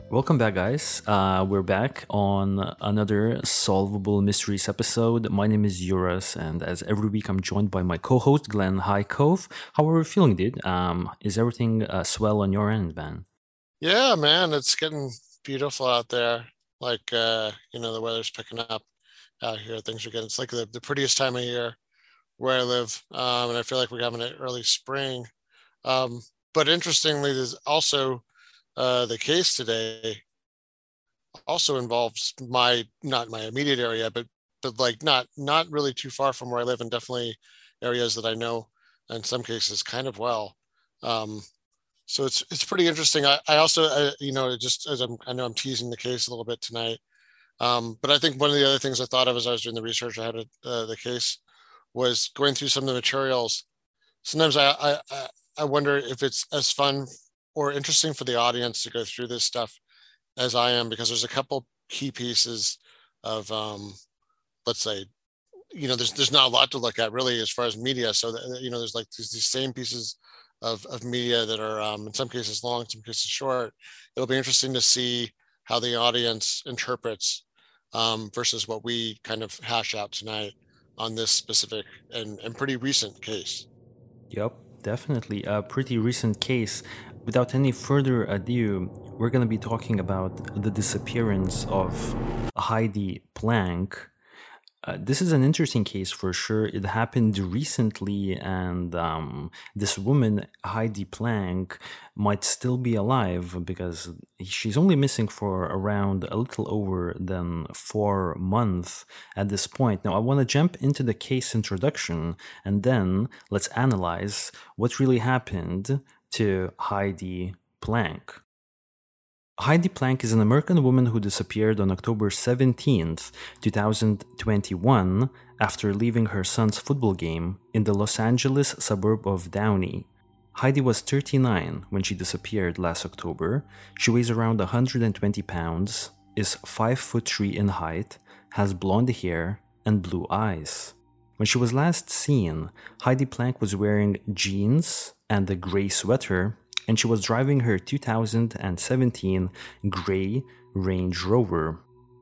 Welcome back, guys. We're back on another Solvable Mysteries episode. My name is Eurus, and as every week, I'm joined by my co-host Glenn. Hi, Cove. How are you feeling, dude? Is everything swell on your end, man? Yeah, man, it's getting beautiful out there. The weather's picking up out here. Things are getting, it's like the prettiest time of year where I live. And I feel like we're having an early spring. Um, but interestingly, there's also the case today also involves not my immediate area, but like not really too far from where I live, and definitely areas that I know in some cases kind of well. Um, so it's pretty interesting. I also just as I know I'm teasing the case a little bit tonight, but I think one of the other things I thought of as I was doing the research ahead of the case was going through some of the materials. Sometimes I wonder if it's as fun or interesting for the audience to go through this stuff as I am, because there's a couple key pieces of let's say, there's not a lot to look at really as far as media. So there's like these same pieces of media that are in some cases long, in some cases short. It'll be interesting to see how the audience interprets versus what we kind of hash out tonight on this specific and pretty recent case. Yep, definitely. A pretty recent case. Without any further ado, we're going to be talking about the disappearance of Heidi Plank. This is an interesting case for sure. It happened recently, and this woman, Heidi Plank, might still be alive because she's only missing for around a little over than 4 months at this point. Now, I want to jump into the case introduction, and then let's analyze what really happened to Heidi Plank. Heidi Plank is an American woman who disappeared on October 17th, 2021, after leaving her son's football game in the Los Angeles suburb of Downey. Heidi was 39 when she disappeared last October. She weighs around 120 pounds, is 5'3" in height, has blonde hair, and blue eyes. When she was last seen, Heidi Plank was wearing jeans and a gray sweater, and she was driving her 2017 gray Range Rover.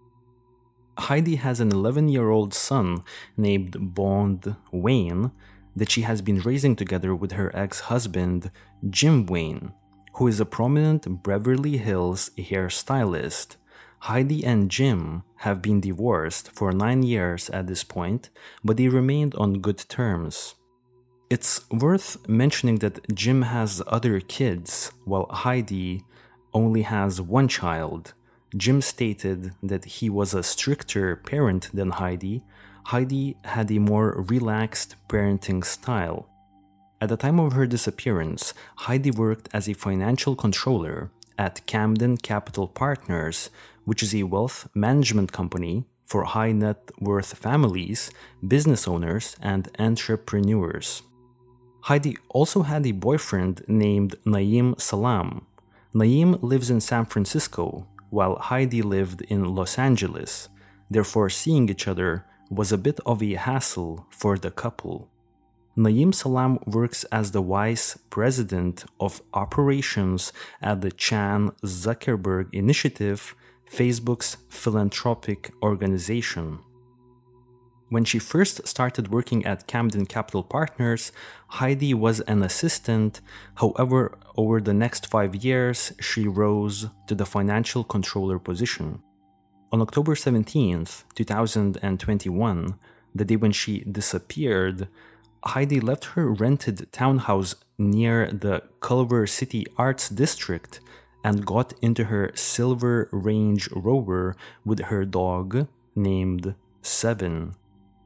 Heidi has an 11-year-old son named Bond Wayne that she has been raising together with her ex-husband, Jim Wayne, who is a prominent Beverly Hills hairstylist. Heidi and Jim have been divorced for 9 years at this point, but they remained on good terms. It's worth mentioning that Jim has other kids, while Heidi only has one child. Jim stated that he was a stricter parent than Heidi. Heidi had a more relaxed parenting style. At the time of her disappearance, Heidi worked as a financial controller at Camden Capital Partners, which is a wealth management company for high net worth families, business owners, and entrepreneurs. Heidi also had a boyfriend named Naeem Salam. Naeem lives in San Francisco, while Heidi lived in Los Angeles. Therefore, seeing each other was a bit of a hassle for the couple. Naeem Salam works as the vice president of operations at the Chan Zuckerberg Initiative, Facebook's philanthropic organization. When she first started working at Camden Capital Partners, Heidi was an assistant. However, over the next 5 years, she rose to the financial controller position. On October 17th, 2021, the day when she disappeared, Heidi left her rented townhouse near the Culver City Arts District and got into her silver Range Rover with her dog named Seven.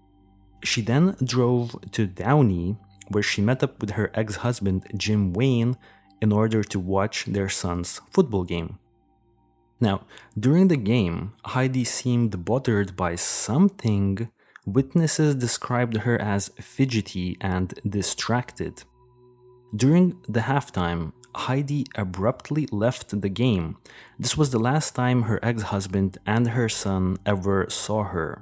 She then drove to Downey, where she met up with her ex-husband Jim Wayne in order to watch their son's football game. Now, during the game, Heidi seemed bothered by something. Witnesses described her as fidgety and distracted. During the halftime, Heidi abruptly left the game. This was the last time her ex-husband and her son ever saw her.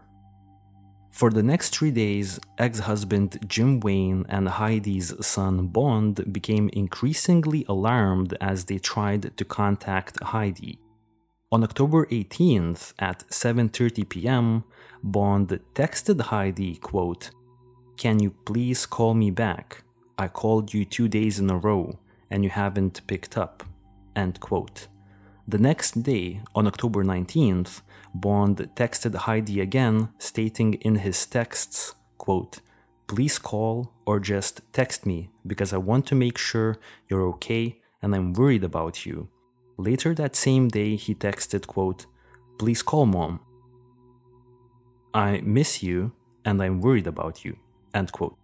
For the next 3 days, ex-husband Jim Wayne and Heidi's son Bond became increasingly alarmed as they tried to contact Heidi. On October 18th at 7:30 p.m., Bond texted Heidi, quote, "Can you please call me back? I called you 2 days in a row and you haven't picked up," end quote. The next day, on October 19th, Bond texted Heidi again, stating in his texts, quote, "Please call or just text me because I want to make sure you're okay and I'm worried about you." Later that same day, he texted, quote, "Please call mom. I miss you and I'm worried about you," end quote.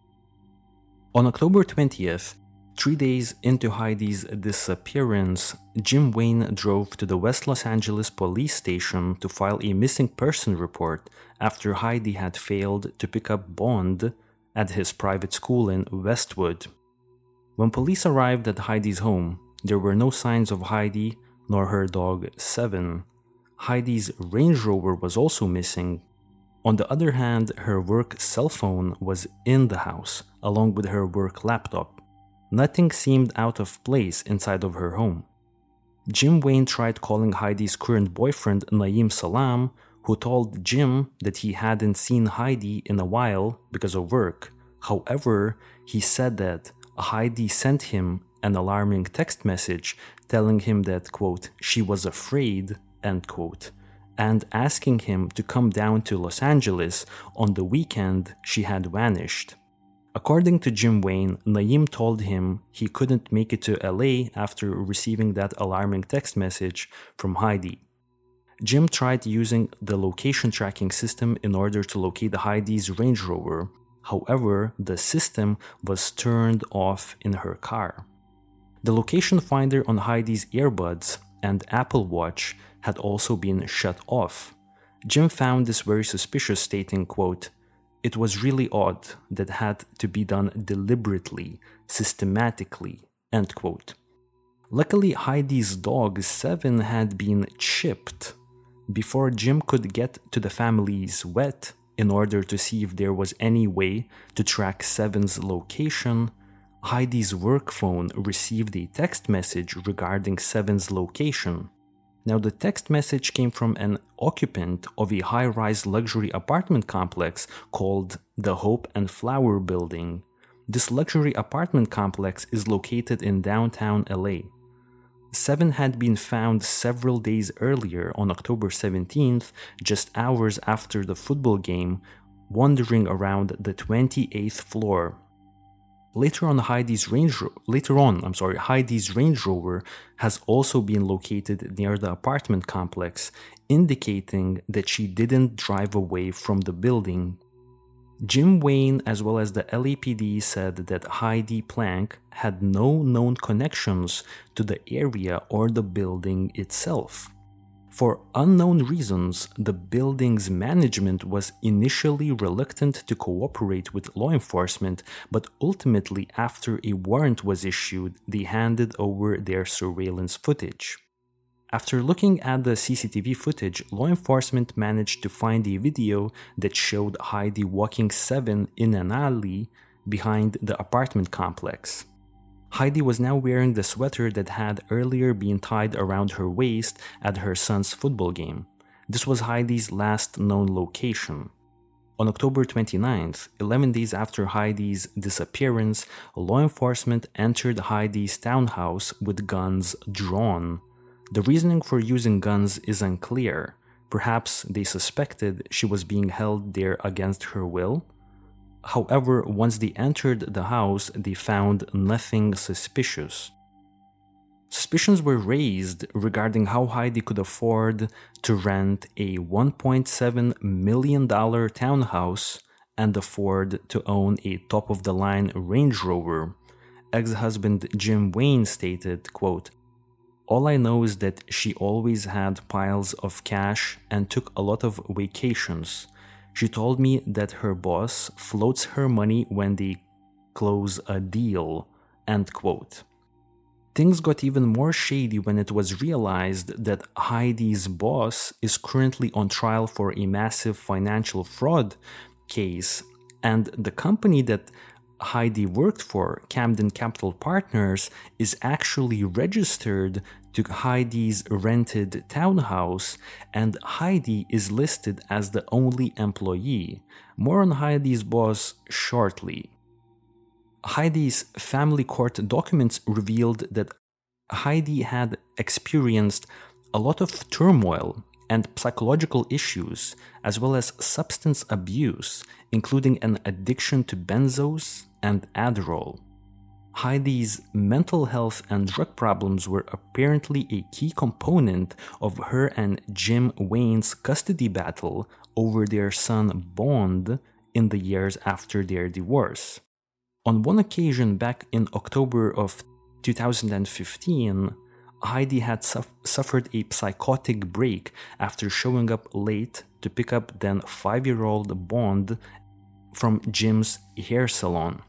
On October 20th, 3 days into Heidi's disappearance, Jim Wayne drove to the West Los Angeles police station to file a missing person report after Heidi had failed to pick up Bond at his private school in Westwood. When police arrived at Heidi's home, there were no signs of Heidi nor her dog Seven. Heidi's Range Rover was also missing. On the other hand, her work cell phone was in the house, along with her work laptop. Nothing seemed out of place inside of her home. Jim Wayne tried calling Heidi's current boyfriend, Naeem Salam, who told Jim that he hadn't seen Heidi in a while because of work. However, he said that Heidi sent him an alarming text message telling him that, quote, "she was afraid," end quote, and asking him to come down to Los Angeles on the weekend she had vanished. According to Jim Wayne, Naeem told him he couldn't make it to LA after receiving that alarming text message from Heidi. Jim tried using the location tracking system in order to locate Heidi's Range Rover. However, the system was turned off in her car. The location finder on Heidi's earbuds and Apple Watch had also been shut off. Jim found this very suspicious, stating, quote, "It was really odd that had to be done deliberately, systematically," end quote. Luckily, Heidi's dog Seven had been chipped. Before Jim could get to the family's vet in order to see if there was any way to track Seven's location, Heidi's work phone received a text message regarding Seven's location. Now, the text message came from an occupant of a high-rise luxury apartment complex called the Hope and Flower Building. This luxury apartment complex is located in downtown LA. Seven had been found several days earlier on October 17th, just hours after the football game, wandering around the 28th floor. Later on, Heidi's Range Rover has also been located near the apartment complex, indicating that she didn't drive away from the building. Jim Wayne, as well as the LAPD, said that Heidi Plank had no known connections to the area or the building itself. For unknown reasons, the building's management was initially reluctant to cooperate with law enforcement, but ultimately, after a warrant was issued, they handed over their surveillance footage. After looking at the CCTV footage, law enforcement managed to find a video that showed Heidi walking Seven in an alley behind the apartment complex. Heidi was now wearing the sweater that had earlier been tied around her waist at her son's football game. This was Heidi's last known location. On October 29th, 11 days after Heidi's disappearance, law enforcement entered Heidi's townhouse with guns drawn. The reasoning for using guns is unclear. Perhaps they suspected she was being held there against her will. However, once they entered the house, they found nothing suspicious. Suspicions were raised regarding how Heidi could afford to rent a $1.7 million townhouse and afford to own a top-of-the-line Range Rover. Ex-husband Jim Wayne stated, quote, "All I know is that she always had piles of cash and took a lot of vacations. She told me that her boss floats her money when they close a deal," end quote. Things got even more shady when it was realized that Heidi's boss is currently on trial for a massive financial fraud case, and the company that Heidi worked for, Camden Capital Partners, is actually registered to Heidi's rented townhouse, and Heidi is listed as the only employee. More on Heidi's boss shortly. Heidi's family court documents revealed that Heidi had experienced a lot of turmoil and psychological issues, as well as substance abuse, including an addiction to benzos and Adderall. Heidi's mental health and drug problems were apparently a key component of her and Jim Wayne's custody battle over their son Bond in the years after their divorce. On one occasion back in October of 2015, Heidi had suffered a psychotic break after showing up late to pick up then 5-year-old Bond from Jim's hair salon.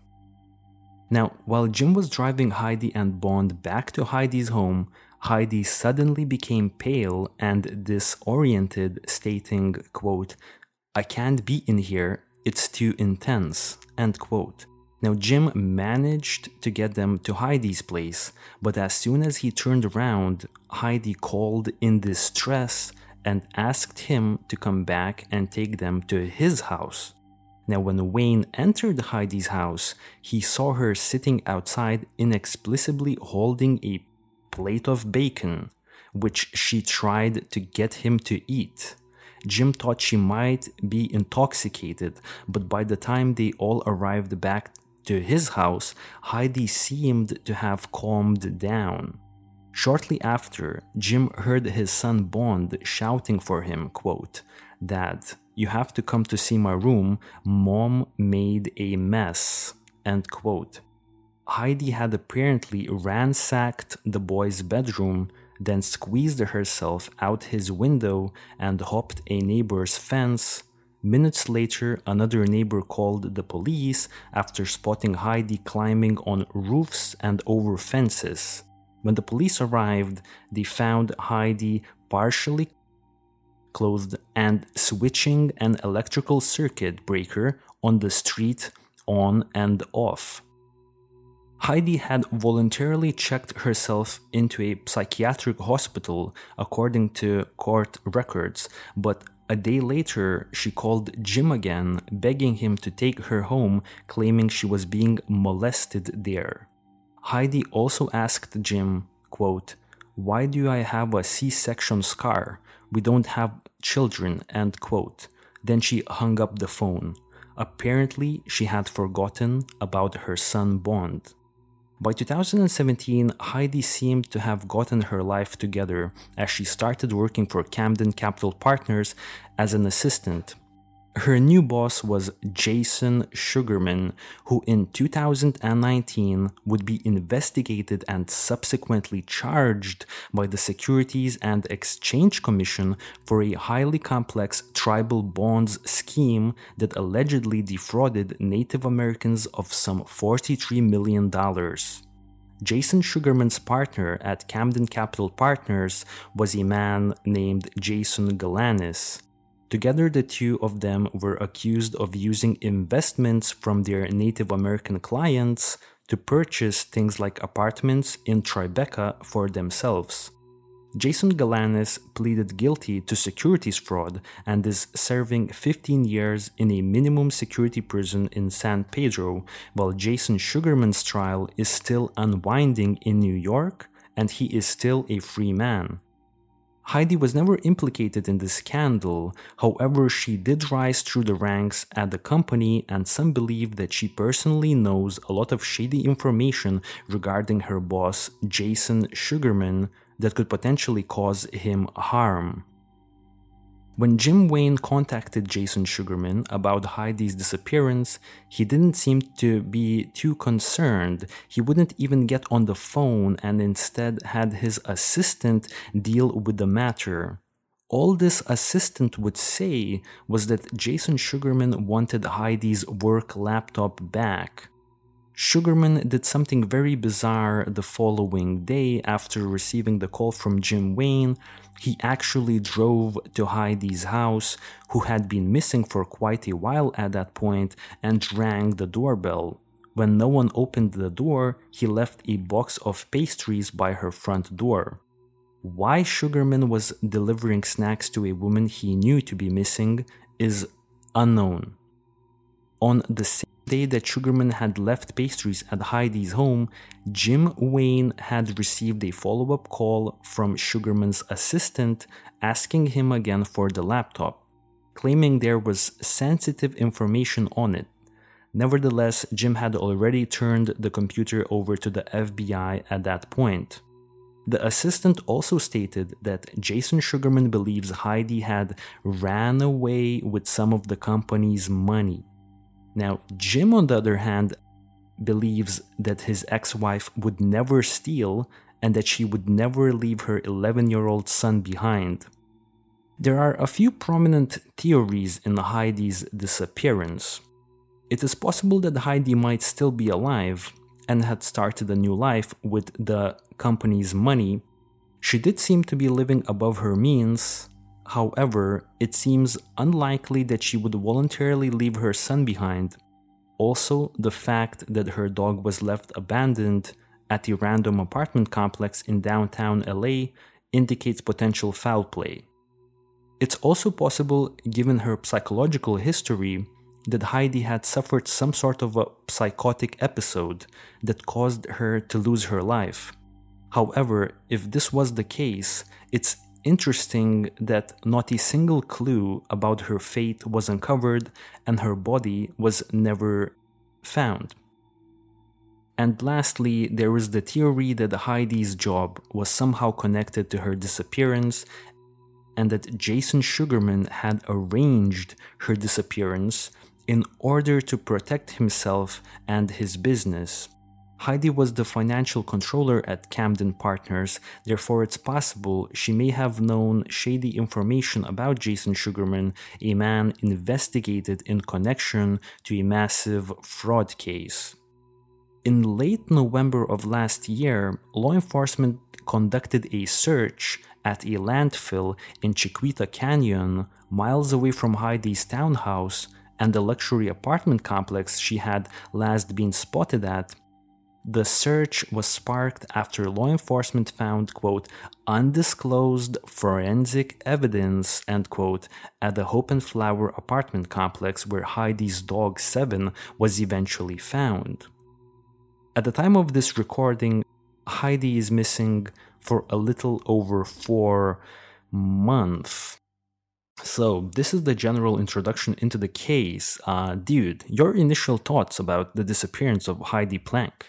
Now, while Jim was driving Heidi and Bond back to Heidi's home, Heidi suddenly became pale and disoriented, stating, quote, "I can't be in here, it's too intense," end quote. Now, Jim managed to get them to Heidi's place, but as soon as he turned around, Heidi called in distress and asked him to come back and take them to his house. Now, when Wayne entered Heidi's house, he saw her sitting outside inexplicably holding a plate of bacon, which she tried to get him to eat. Jim thought she might be intoxicated, but by the time they all arrived back to his house, Heidi seemed to have calmed down. Shortly after, Jim heard his son Bond shouting for him, quote, "Dad, you have to come to see my room. Mom made a mess," end quote. Heidi had apparently ransacked the boy's bedroom, then squeezed herself out his window and hopped a neighbor's fence. Minutes later, another neighbor called the police after spotting Heidi climbing on roofs and over fences. When the police arrived, they found Heidi partially clothed and switching an electrical circuit breaker on the street on and off. Heidi had voluntarily checked herself into a psychiatric hospital, according to court records, but a day later, she called Jim again, begging him to take her home, claiming she was being molested there. Heidi also asked Jim, quote, "Why do I have a C-section scar? We don't have children," end quote. Then she hung up the phone. Apparently, she had forgotten about her son Bond. By 2017, Heidi seemed to have gotten her life together as she started working for Camden Capital Partners as an assistant. Her new boss was Jason Sugarman, who in 2019 would be investigated and subsequently charged by the Securities and Exchange Commission for a highly complex tribal bonds scheme that allegedly defrauded Native Americans of some $43 million. Jason Sugarman's partner at Camden Capital Partners was a man named Jason Galanis. Together, the two of them were accused of using investments from their Native American clients to purchase things like apartments in Tribeca for themselves. Jason Galanis pleaded guilty to securities fraud and is serving 15 years in a minimum security prison in San Pedro, while Jason Sugarman's trial is still unwinding in New York, and he is still a free man. Heidi was never implicated in this scandal, however she did rise through the ranks at the company, and some believe that she personally knows a lot of shady information regarding her boss, Jason Sugarman, that could potentially cause him harm. When Jim Wayne contacted Jason Sugarman about Heidi's disappearance, he didn't seem to be too concerned. He wouldn't even get on the phone and instead had his assistant deal with the matter. All this assistant would say was that Jason Sugarman wanted Heidi's work laptop back. Sugarman did something very bizarre the following day after receiving the call from Jim Wayne. He actually drove to Heidi's house, who had been missing for quite a while at that point, and rang the doorbell. When no one opened the door, he left a box of pastries by her front door. Why Sugarman was delivering snacks to a woman he knew to be missing is unknown. On the same day that Sugarman had left pastries at Heidi's home, Jim Wayne had received a follow-up call from Sugarman's assistant asking him again for the laptop, claiming there was sensitive information on it. Nevertheless, Jim had already turned the computer over to the FBI at that point. The assistant also stated that Jason Sugarman believes Heidi had ran away with some of the company's money. Now, Jim, on the other hand, believes that his ex-wife would never steal and that she would never leave her 11-year-old son behind. There are a few prominent theories in Heidi's disappearance. It is possible that Heidi might still be alive and had started a new life with the company's money. She did seem to be living above her means. However, it seems unlikely that she would voluntarily leave her son behind. Also, the fact that her dog was left abandoned at a random apartment complex in downtown LA indicates potential foul play. It's also possible, given her psychological history, that Heidi had suffered some sort of a psychotic episode that caused her to lose her life. However, if this was the case, it's interesting that not a single clue about her fate was uncovered and her body was never found. And lastly, there is the theory that Heidi's job was somehow connected to her disappearance and that Jason Sugarman had arranged her disappearance in order to protect himself and his business. Heidi was the financial controller at Camden Partners, therefore it's possible she may have known shady information about Jason Sugarman, a man investigated in connection to a massive fraud case. In late November of last year, law enforcement conducted a search at a landfill in Chiquita Canyon, miles away from Heidi's townhouse and the luxury apartment complex she had last been spotted at. The search was sparked after law enforcement found, quote, undisclosed forensic evidence, end quote, at the Hope and Flower apartment complex where Heidi's dog Seven was eventually found. At the time of this recording, Heidi is missing for a little over 4 months. So this is the general introduction into the case. Dude, your initial thoughts about the disappearance of Heidi Plank?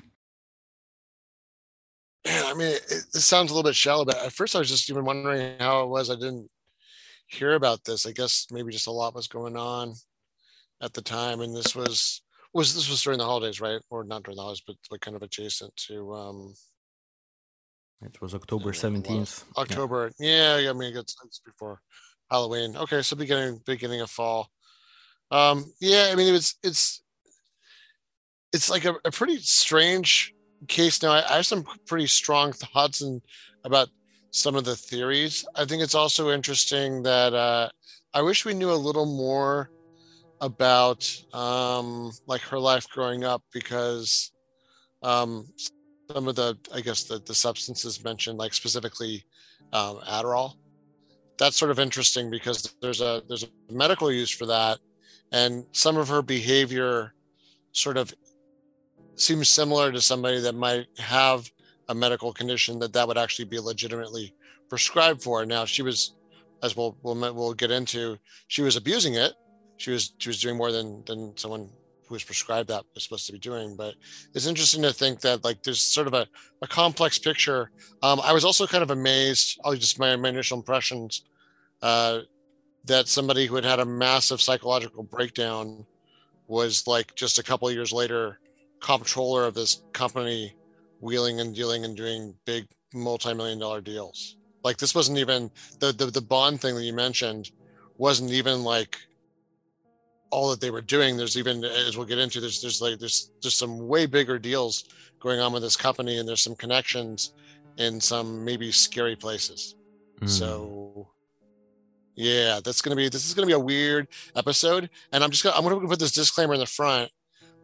Man, I mean, it sounds a little bit shallow, but at first I was just even wondering how it was. I didn't hear about this. I guess maybe just a lot was going on at the time, and this was during the holidays, right? Or not during the holidays, but like kind of adjacent to. It was October 17th. October, yeah. I mean, it's before Halloween. Okay, so beginning of fall. Yeah, I mean, it's like a pretty strange case. Now, I have some pretty strong thoughts about some of the theories. I think it's also interesting that I wish we knew a little more about like her life growing up, because some of the, I guess, the substances mentioned, like specifically Adderall, that's sort of interesting because there's a medical use for that, and some of her behavior sort of seems similar to somebody that might have a medical condition that would actually be legitimately prescribed for. Now, she was, as we'll get into, she was abusing it. She was doing more than someone who was prescribed that was supposed to be doing. But it's interesting to think that, like, there's sort of a complex picture. I was also kind of amazed, just my initial impressions, that somebody who had a massive psychological breakdown was, like, just a couple of years later comptroller of this company, wheeling and dealing and doing big multi-million-dollar deals. Like, this wasn't even the bond thing that you mentioned wasn't even like all that they were doing. There's even, as we'll get into, there's some way bigger deals going on with this company, and there's some connections in some maybe scary places. So yeah, this is gonna be a weird episode, and I'm gonna put this disclaimer in the front.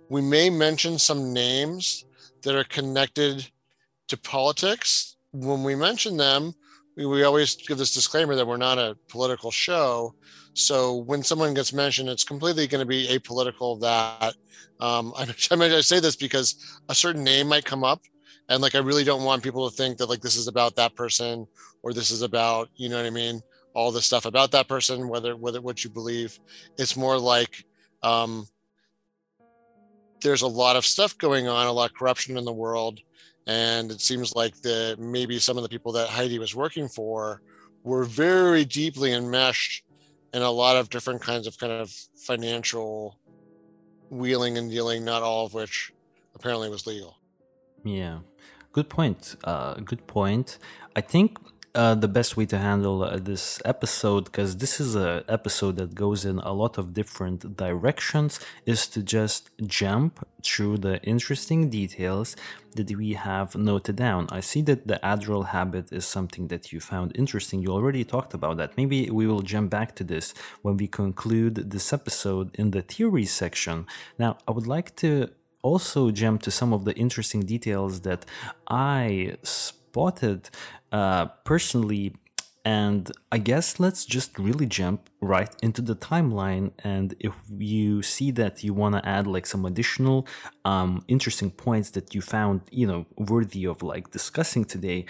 we may mention some names that are connected to politics. When we mention them, we always give this disclaimer that we're not a political show. So when someone gets mentioned, it's completely going to be apolitical. That I say this because a certain name might come up, and like I really don't want people to think that like this is about that person or this is about, you know what I mean, all the stuff about that person, whether what you believe. It's more like there's a lot of stuff going on, a lot of corruption in the world. And it seems like maybe some of the people that Heidi was working for were very deeply enmeshed in a lot of different kinds of kind of financial wheeling and dealing, not all of which apparently was legal. Yeah, good point. Good point. I think the best way to handle this episode, because this is an episode that goes in a lot of different directions, is to just jump through the interesting details that we have noted down. I see that the Adderall habit is something that you found interesting. You already talked about that. Maybe we will jump back to this when we conclude this episode in the theory section. Now, I would like to also jump to some of the interesting details that I spotted personally. And I guess let's just really jump right into the timeline. And if you see that you want to add like some additional interesting points that you found, worthy of like discussing today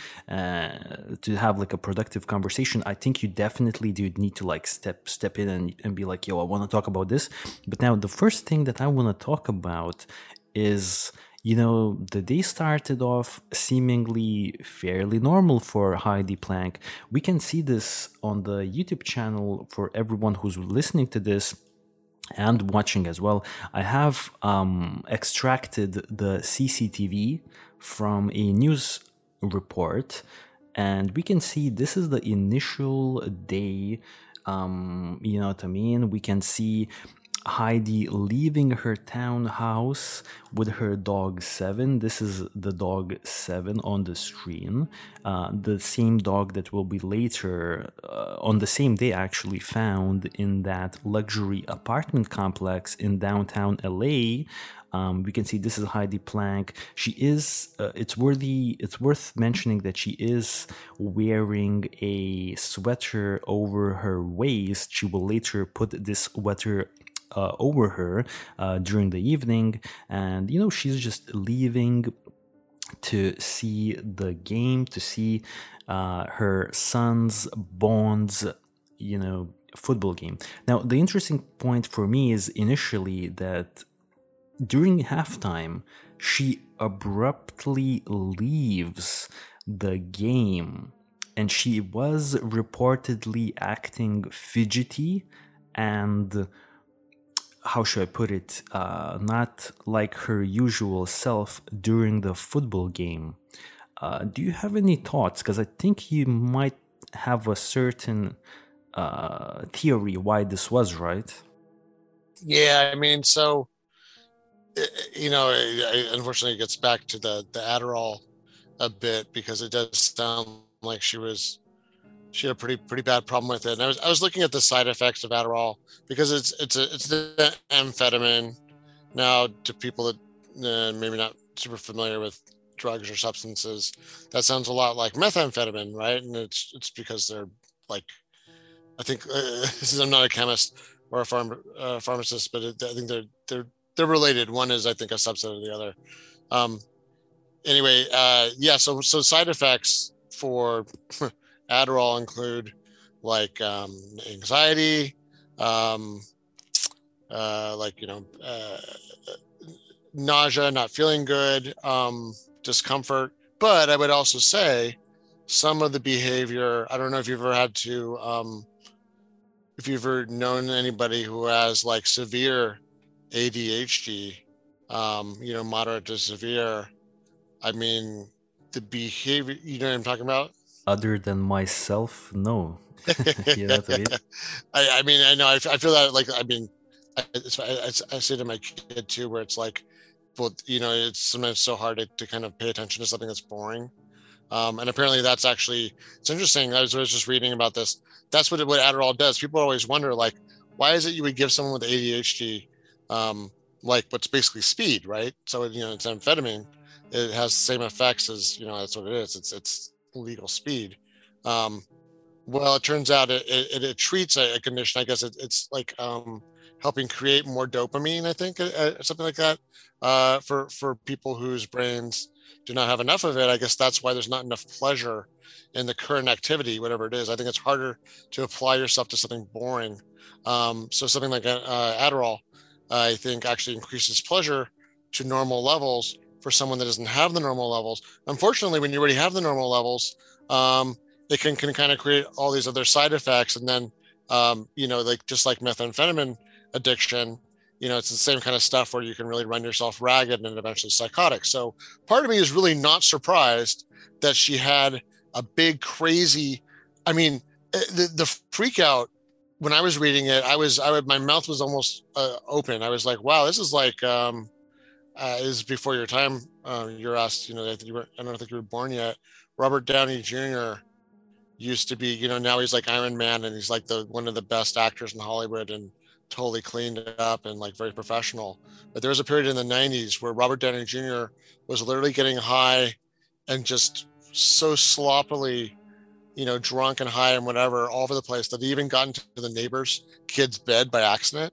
to have like a productive conversation, I think you definitely do need to like step in and be like, yo, I want to talk about this. But now the first thing that I want to talk about is, the day started off seemingly fairly normal for Heidi Plank. We can see this on the YouTube channel for everyone who's listening to this and watching as well. I have extracted the CCTV from a news report, and we can see this is the initial day. You know what I mean? We can see Heidi leaving her townhouse with her dog Seven. This is the dog Seven on the screen. The same dog that will be later, on the same day actually, found in that luxury apartment complex in downtown LA. We can see this is Heidi Plank. She is, it's worth mentioning that she is wearing a sweater over her waist. She will later put this sweater over her during the evening, and she's just leaving to see the game, to see her son's Bonds football game. Now the interesting point for me is initially that during halftime she abruptly leaves the game, and she was reportedly acting fidgety and, how should I put it, not like her usual self during the football game. Do you have any thoughts? Because I think you might have a certain theory why this was, right? Yeah, I mean, so, unfortunately it gets back to the Adderall a bit, because it does sound like she had a pretty bad problem with it. And I was looking at the side effects of Adderall, because it's the amphetamine. Now, to people that maybe not super familiar with drugs or substances, that sounds a lot like methamphetamine, right? And it's because they're like, I think I'm not a chemist or a pharmacist, but I think they're related. One is, I think, a subset of the other. Anyway, yeah. So side effects for Adderall include like anxiety, nausea, not feeling good, discomfort. But I would also say some of the behavior, I don't know if you've ever had to, if you've ever known anybody who has like severe ADHD, moderate to severe. I mean, the behavior, you know what I'm talking about? Other than myself, no. You know what I mean? I mean, I know, I feel that, like, I mean, I say to my kid too, where it's like, well, it's sometimes so hard to kind of pay attention to something that's boring. And apparently that's actually, it's interesting. I was just reading about this. That's what Adderall does. People always wonder, like, why is it you would give someone with ADHD like what's basically speed, right? So it's amphetamine. It has the same effects as that's what it is. It's legal speed. Um, well, it turns out it treats a condition. I guess it's like helping create more dopamine. I think something like that for people whose brains do not have enough of it. I guess that's why there's not enough pleasure in the current activity, whatever it is. I think it's harder to apply yourself to something boring. So something like Adderall, I think actually increases pleasure to normal levels for someone that doesn't have the normal levels. Unfortunately, when you already have the normal levels, it can kind of create all these other side effects. And then, like just like methamphetamine addiction, it's the same kind of stuff where you can really run yourself ragged and eventually psychotic. So part of me is really not surprised that she had a big, crazy, I mean, the freak out when I was reading it, my mouth was almost open. I was like, wow, this is like, is before your time. You're asked, I don't think you were born yet. Robert Downey Jr. used to be, now he's like Iron Man and he's like one of the best actors in Hollywood and totally cleaned up and like very professional. But there was a period in the 90s where Robert Downey Jr. was literally getting high and just so sloppily, drunk and high and whatever all over the place that he even got into the neighbor's kid's bed by accident.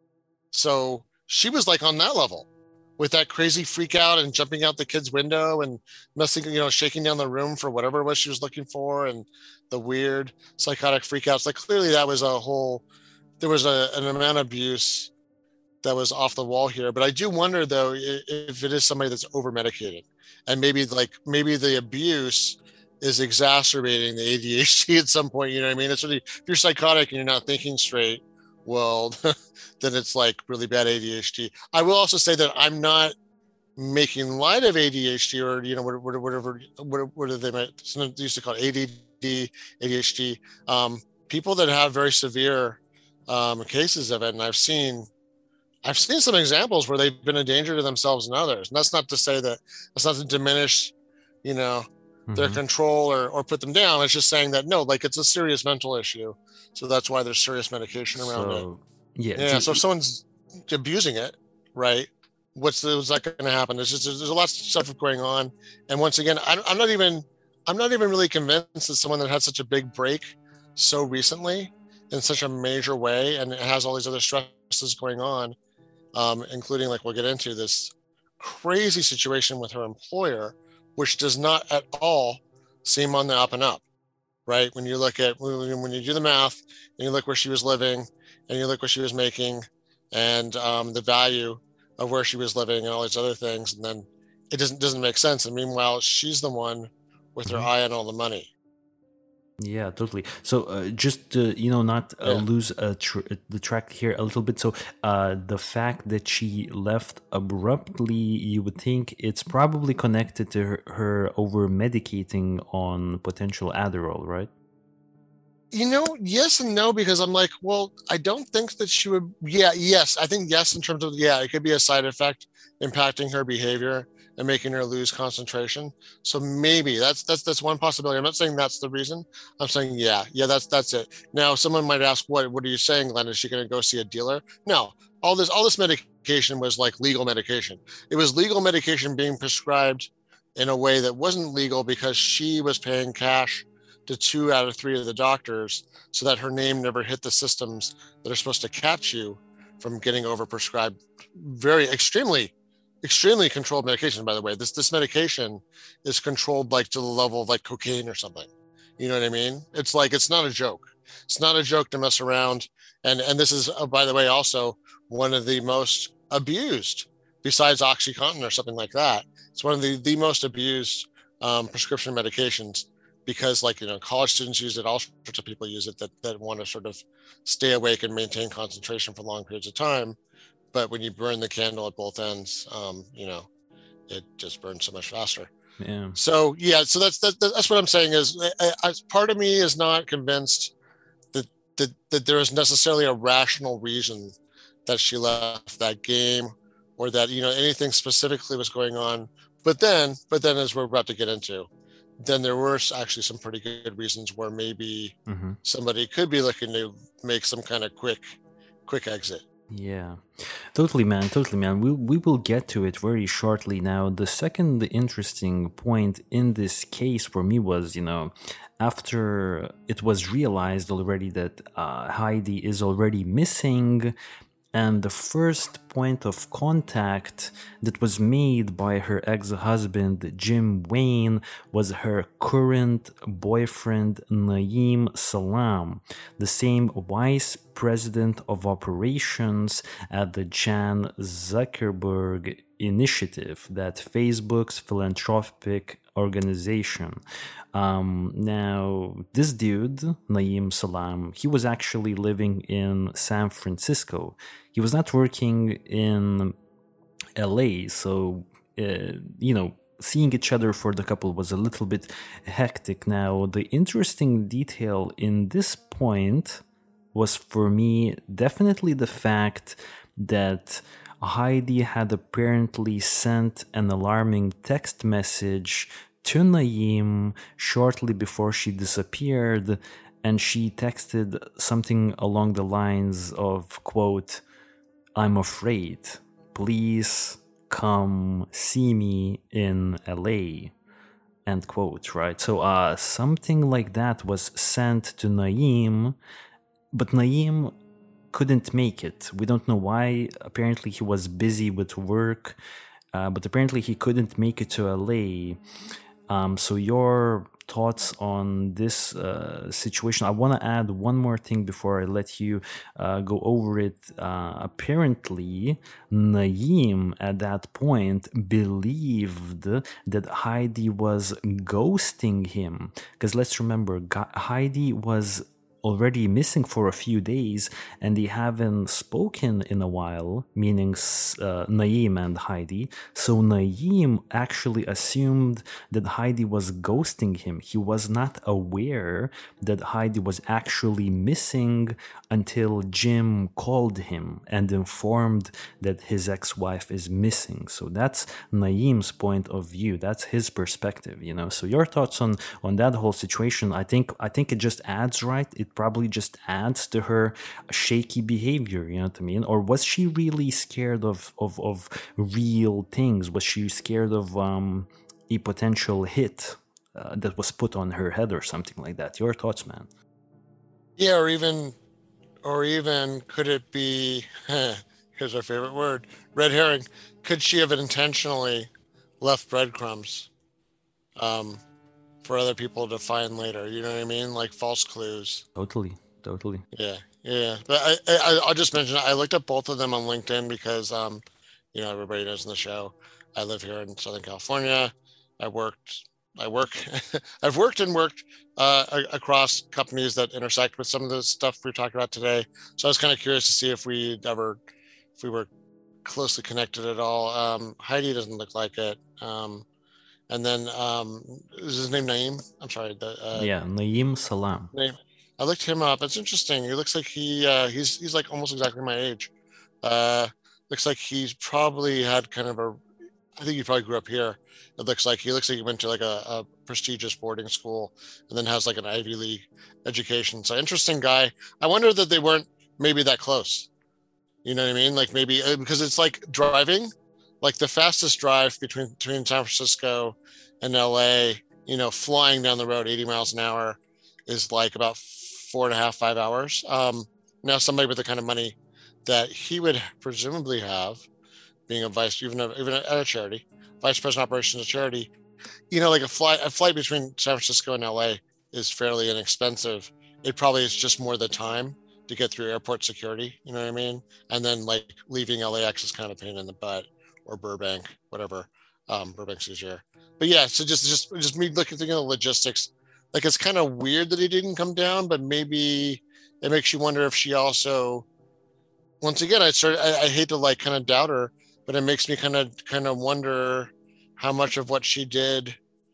So she was like on that level with that crazy freak out and jumping out the kid's window and messing, shaking down the room for whatever it was she was looking for, and the weird psychotic freakouts. Like clearly that was there was an amount of abuse that was off the wall here. But I do wonder though, if it is somebody that's over medicated and maybe the abuse is exacerbating the ADHD at some point. You know what I mean? It's really, if you're psychotic and you're not thinking straight, well, then it's like really bad ADHD. I will also say that I'm not making light of ADHD or whatever what they might used to call it, ADD, ADHD. People that have very severe cases of it, and I've seen some examples where they've been a danger to themselves and others. And that's not to say that's not to diminish, their control or put them down. It's just saying that no, like it's a serious mental issue. So that's why there's serious medication around it. Yeah. So if someone's abusing it, right? What's that going to happen? There's a lot of stuff going on. And once again, I'm not even really convinced that someone that had such a big break so recently in such a major way, and it has all these other stresses going on, including, like we'll get into, this crazy situation with her employer, which does not at all seem on the up and up, right? When you look at, when you do the math and you look where she was living and you look what she was making and the value of where she was living and all these other things, and then it doesn't make sense. And meanwhile, she's the one with her eye on all the money. Yeah, totally. So just to, not lose the track here a little bit. So the fact that she left abruptly, you would think it's probably connected to her over medicating on potential Adderall, right? Yes and no, because I'm like, well, I don't think that she would. Yeah, yes. I think yes, in terms of, it could be a side effect impacting her behavior and making her lose concentration. So maybe that's one possibility. I'm not saying that's the reason. I'm saying, yeah, that's it. Now, someone might ask, what are you saying, Glenn? Is she going to go see a dealer? No, all this medication was like legal medication. It was legal medication being prescribed in a way that wasn't legal because she was paying cash to 2 out of 3 of the doctors so that her name never hit the systems that are supposed to catch you from getting overprescribed very extremely controlled medication. By the way, this medication is controlled like to the level of like cocaine or something. You know what I mean? It's like, it's not a joke. It's not a joke to mess around. And this is, by the way, also one of the most abused, besides OxyContin or something like that. It's one of the most abused prescription medications, because college students use it, all sorts of people use it that want to sort of stay awake and maintain concentration for long periods of time. But when you burn the candle at both ends, it just burns so much faster. Yeah. So that's what I'm saying is, part of me is not convinced that there is necessarily a rational reason that she left that game, or that anything specifically was going on. But then, as we're about to get into, then there were actually some pretty good reasons where maybe somebody could be looking to make some kind of quick exit. Yeah, totally, man. Totally, man. We will get to it very shortly. Now, the second interesting point in this case for me was, after it was realized already that Heidi is already missing, and the first point of contact that was made by her ex husband, Jim Wayne, was her current boyfriend, Naeem Salam, the same vice president of operations at the Jan Zuckerberg Initiative, that Facebook's philanthropic organization. Now, this dude, Naeem Salam, he was actually living in San Francisco. He was not working in LA, so, seeing each other for the couple was a little bit hectic. Now, the interesting detail in this point was for me definitely the fact that Heidi had apparently sent an alarming text message to Naeem shortly before she disappeared, and she texted something along the lines of, quote, "I'm afraid. Please come see me in LA." End quote, right? So something like that was sent to Naeem, but Naeem couldn't make it. We don't know why. Apparently, he was busy with work, but apparently, he couldn't make it to LA. So, your thoughts on this situation? I want to add one more thing before I let you go over it. Apparently, Naeem at that point believed that Heidi was ghosting him. Because let's remember, Heidi was already missing for a few days and they haven't spoken in a while, meaning Naeem and Heidi. So Naeem actually assumed that Heidi was ghosting him. He was not aware that Heidi was actually missing until Jim called him and informed that his ex-wife is missing. So that's Naeem's point of view. That's his perspective, So your thoughts on that whole situation? I think it just adds, right? It probably just adds to her shaky behavior, you know what I mean? Or was she really scared of real things? Was she scared of a potential hit that was put on her head or something like that? Your thoughts, man? Yeah, or even could it be, here's our favorite word, red herring. Could she have intentionally left breadcrumbs um, for other people to find later? You know what I mean? Like false clues. Totally, totally. Yeah, yeah. But I'll just mention I looked up both of them on LinkedIn because everybody knows in the show I live here in Southern California. I worked, I work, I've worked and worked across companies that intersect with some of the stuff we're talking about today. So I was kind of curious to see if if we were closely connected at all. Heidi doesn't look like it. And then is his name Naeem? I'm sorry, the Yeah, Naeem Salam. name. I looked him up. It's interesting. He looks like he's like almost exactly my age. Uh, looks like he's probably had kind of a. I think he probably grew up here. It looks like he went to like a prestigious boarding school and then has like an Ivy League education. So interesting guy. I wonder that they weren't maybe that close. You know what I mean? Like maybe because it's like driving, like the fastest drive between San Francisco and LA. Flying down the road 80 miles an hour is like about 4.5, 5 hours. Now somebody with the kind of money that he would presumably have, being a vice, even at a charity, vice president of operations of charity, like a flight between San Francisco and LA is fairly inexpensive. It probably is just more the time to get through airport security. You know what I mean? And then like leaving LAX is kind of a pain in the butt, or Burbank, whatever. Burbank's easier. But yeah, so just me thinking of the logistics. Like it's kind of weird that he didn't come down, but maybe it makes you wonder if she also. Once again, I hate to like kind of doubt her, but it makes me kind of wonder how much of what she did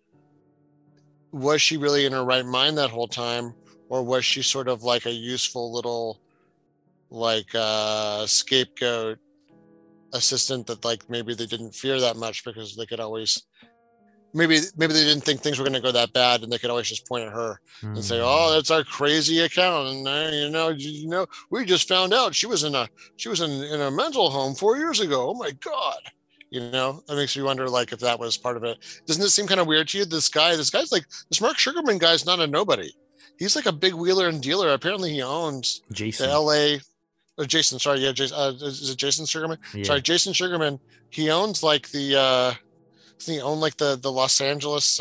was she really in her right mind that whole time, or was she sort of like a useful little like scapegoat assistant that like maybe they didn't fear that much because they could always maybe they didn't think things were going to go that bad, and they could always just point at her and say, "Oh, Hmm. that's our crazy account," and we just found out she was in a mental home 4 years ago. Oh my god. That makes me wonder, like, if that was part of it. Doesn't it seem kind of weird to you? This guy's like, this Mark Sugarman guy's not a nobody. He's like a big wheeler and dealer. Apparently, he owns the Jason. L.A. Jason, sorry, yeah, Jason. Is it Jason Sugarman? Yeah. Sorry, Jason Sugarman. He owns like he owned like the Los Angeles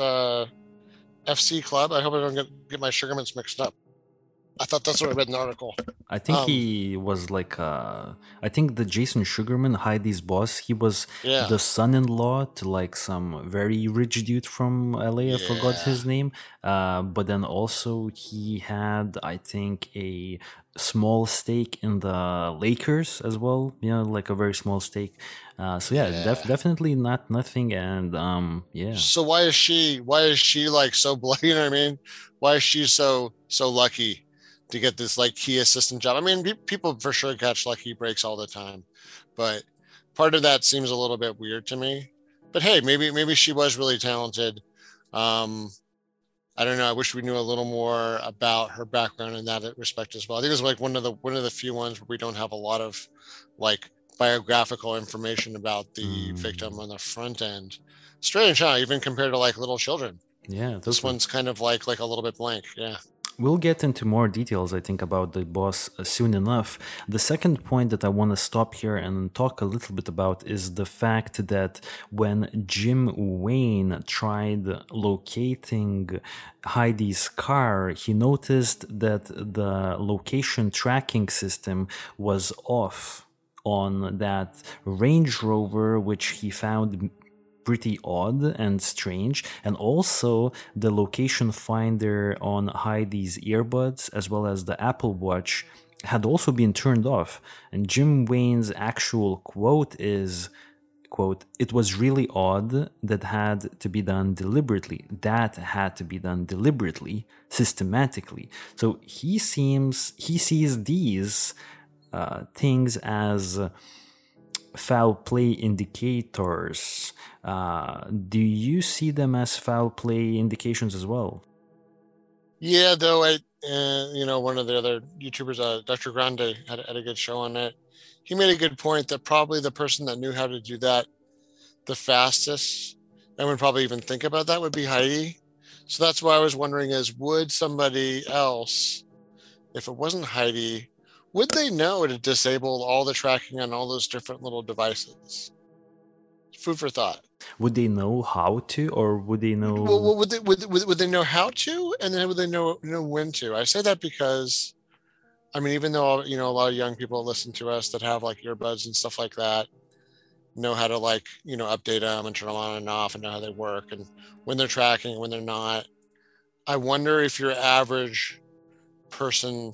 FC club. I hope I don't get my Sugarmans mixed up. I thought that's what I read in the article. I think Um, he was like I think the Jason Sugarman, Heidi's boss, he was yeah, the son-in-law to like some very rich dude from LA. I forgot yeah, his name. But then also he had, I think, a small stake in the Lakers as well. Like a very small stake. So yeah, yeah. definitely not nothing. And yeah. So why is she like so you know what I mean? Why is she so lucky to get this like key assistant job? I mean, people for sure catch lucky breaks all the time, but part of that seems a little bit weird to me. But hey, maybe she was really talented. Um, I don't know. I wish we knew a little more about her background in that respect as well. I think it's like one of the few ones where we don't have a lot of like biographical information about the victim Mm, on the front end. Strange, huh? Even compared to like little children, yeah, this totally. one's kind of like a little bit blank. Yeah. We'll get into more details, I think, about the boss soon enough. The second point that I want to stop here and talk a little bit about is the fact that when Jim Wayne tried locating Heidi's car, he noticed that the location tracking system was off on that Range Rover, which he found pretty odd and strange. And also, the location finder on Heidi's earbuds, as well as the Apple Watch, had also been turned off. And Jim Wayne's actual quote is, quote, "It was really odd. That had to be done deliberately. That had to be done deliberately, systematically." So he sees these things as foul play indicators. Do you see them as foul play indications as well? Yeah, though one of the other YouTubers, Dr. Grande, had a good show on it. He made a good point that probably the person that knew how to do that the fastest and would probably even think about that would be Heidi. So that's why I was wondering is would somebody else, if it wasn't Heidi, would they know to disable all the tracking on all those different little devices? Food for thought. Would they know how to, or would they know? Well, would they know how to, and then would they know when to? I say that because I mean, even though a lot of young people listen to us that have like earbuds and stuff like that, know how to like update them and turn them on and off and know how they work and when they're tracking and when they're not. I wonder if your average person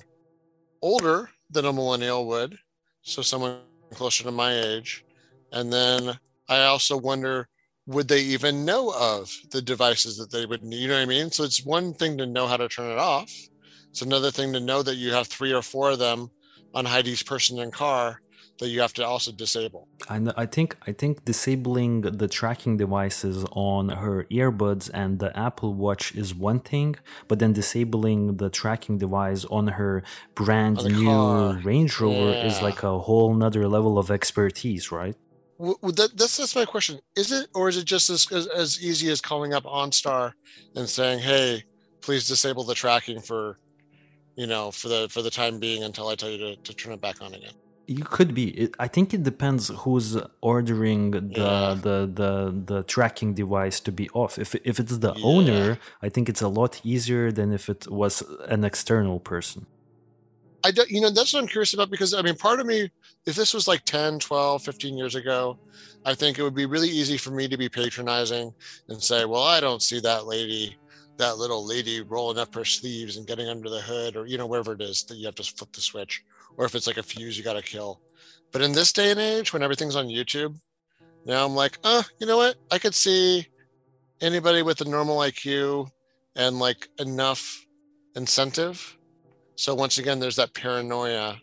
older than a millennial would, so someone closer to my age, and then I also wonder would they even know of the devices that they would need? You know what I mean? So it's one thing to know how to turn it off. It's another thing to know that you have 3 or 4 of them on Heidi's person and car that you have to also disable. I think disabling the tracking devices on her earbuds and the Apple Watch is one thing, but then disabling the tracking device on her On brand the new car. Range Rover is Yeah. like a whole nother level of expertise, right? That's my question. Is it, or is it just as easy as calling up OnStar and saying, "Hey, please disable the tracking for for the time being until I tell you to turn it back on again." You could be. I think it depends who's ordering Yeah, the tracking device to be off. If it's the yeah. owner, I think it's a lot easier than if it was an external person. I don't, that's what I'm curious about because I mean, part of me, if this was like 10, 12, 15 years ago, I think it would be really easy for me to be patronizing and say, well, I don't see that little lady rolling up her sleeves and getting under the hood or, wherever it is that you have to flip the switch. Or if it's like a fuse you got to kill. But in this day and age, when everything's on YouTube, now I'm like, you know what? I could see anybody with a normal IQ and like enough incentive. So once again, there's that paranoia,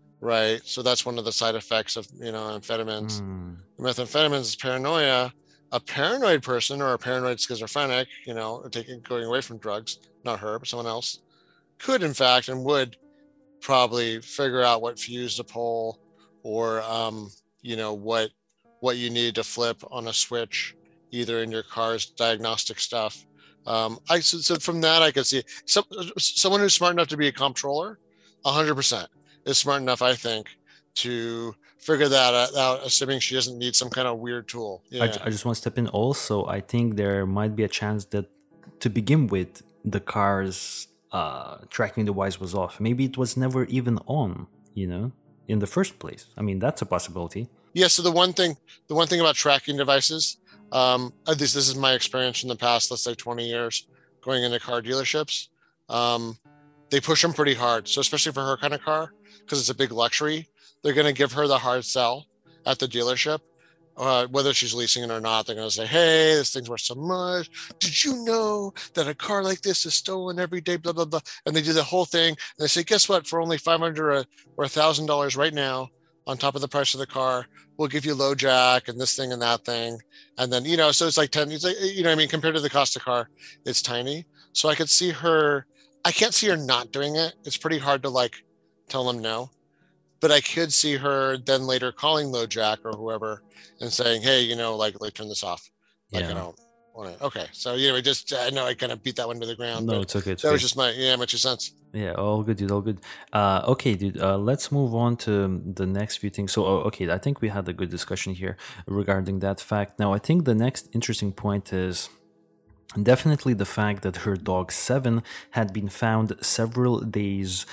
right? So that's one of the side effects of amphetamines. Hmm. Methamphetamines is paranoia. a paranoid person or a paranoid schizophrenic, going away from drugs, not her, but someone else, could in fact and would probably figure out what fuse to pull or what you need to flip on a switch, either in your car's diagnostic stuff. So from that I could see someone who's smart enough to be a comptroller, 100% is smart enough, I think, to figure that out, assuming she doesn't need some kind of weird tool. Yeah. I just want to step in also. I think there might be a chance that to begin with, the car's tracking device was off. Maybe it was never even on, in the first place. I mean, that's a possibility. Yeah. So the one thing about tracking devices, at least this is my experience in the past, let's say 20 years, going into car dealerships, they push them pretty hard. So especially for her kind of car, because it's a big luxury, they're going to give her the hard sell at the dealership. Whether she's leasing it or not, they're going to say, hey, this thing's worth so much. Did you know that a car like this is stolen every day, blah, blah, blah. And they do the whole thing. And they say, guess what? For only $500 or $1,000 right now, on top of the price of the car, we'll give you low jack and this thing and that thing. And then, so it's like 10, it's like, compared to the cost of the car, it's tiny. So I can't see her not doing it. It's pretty hard to tell them no. But I could see her then later calling LoJack or whoever and saying, hey, turn this off. I don't want it. Okay. So, I know I kind of beat that one to the ground. No, it's okay. That was just my 2 cents. Yeah, all good, dude. All good. Okay, dude. Let's move on to the next few things. So, okay, I think we had a good discussion here regarding that fact. Now, I think the next interesting point is definitely the fact that her dog Seven had been found several days,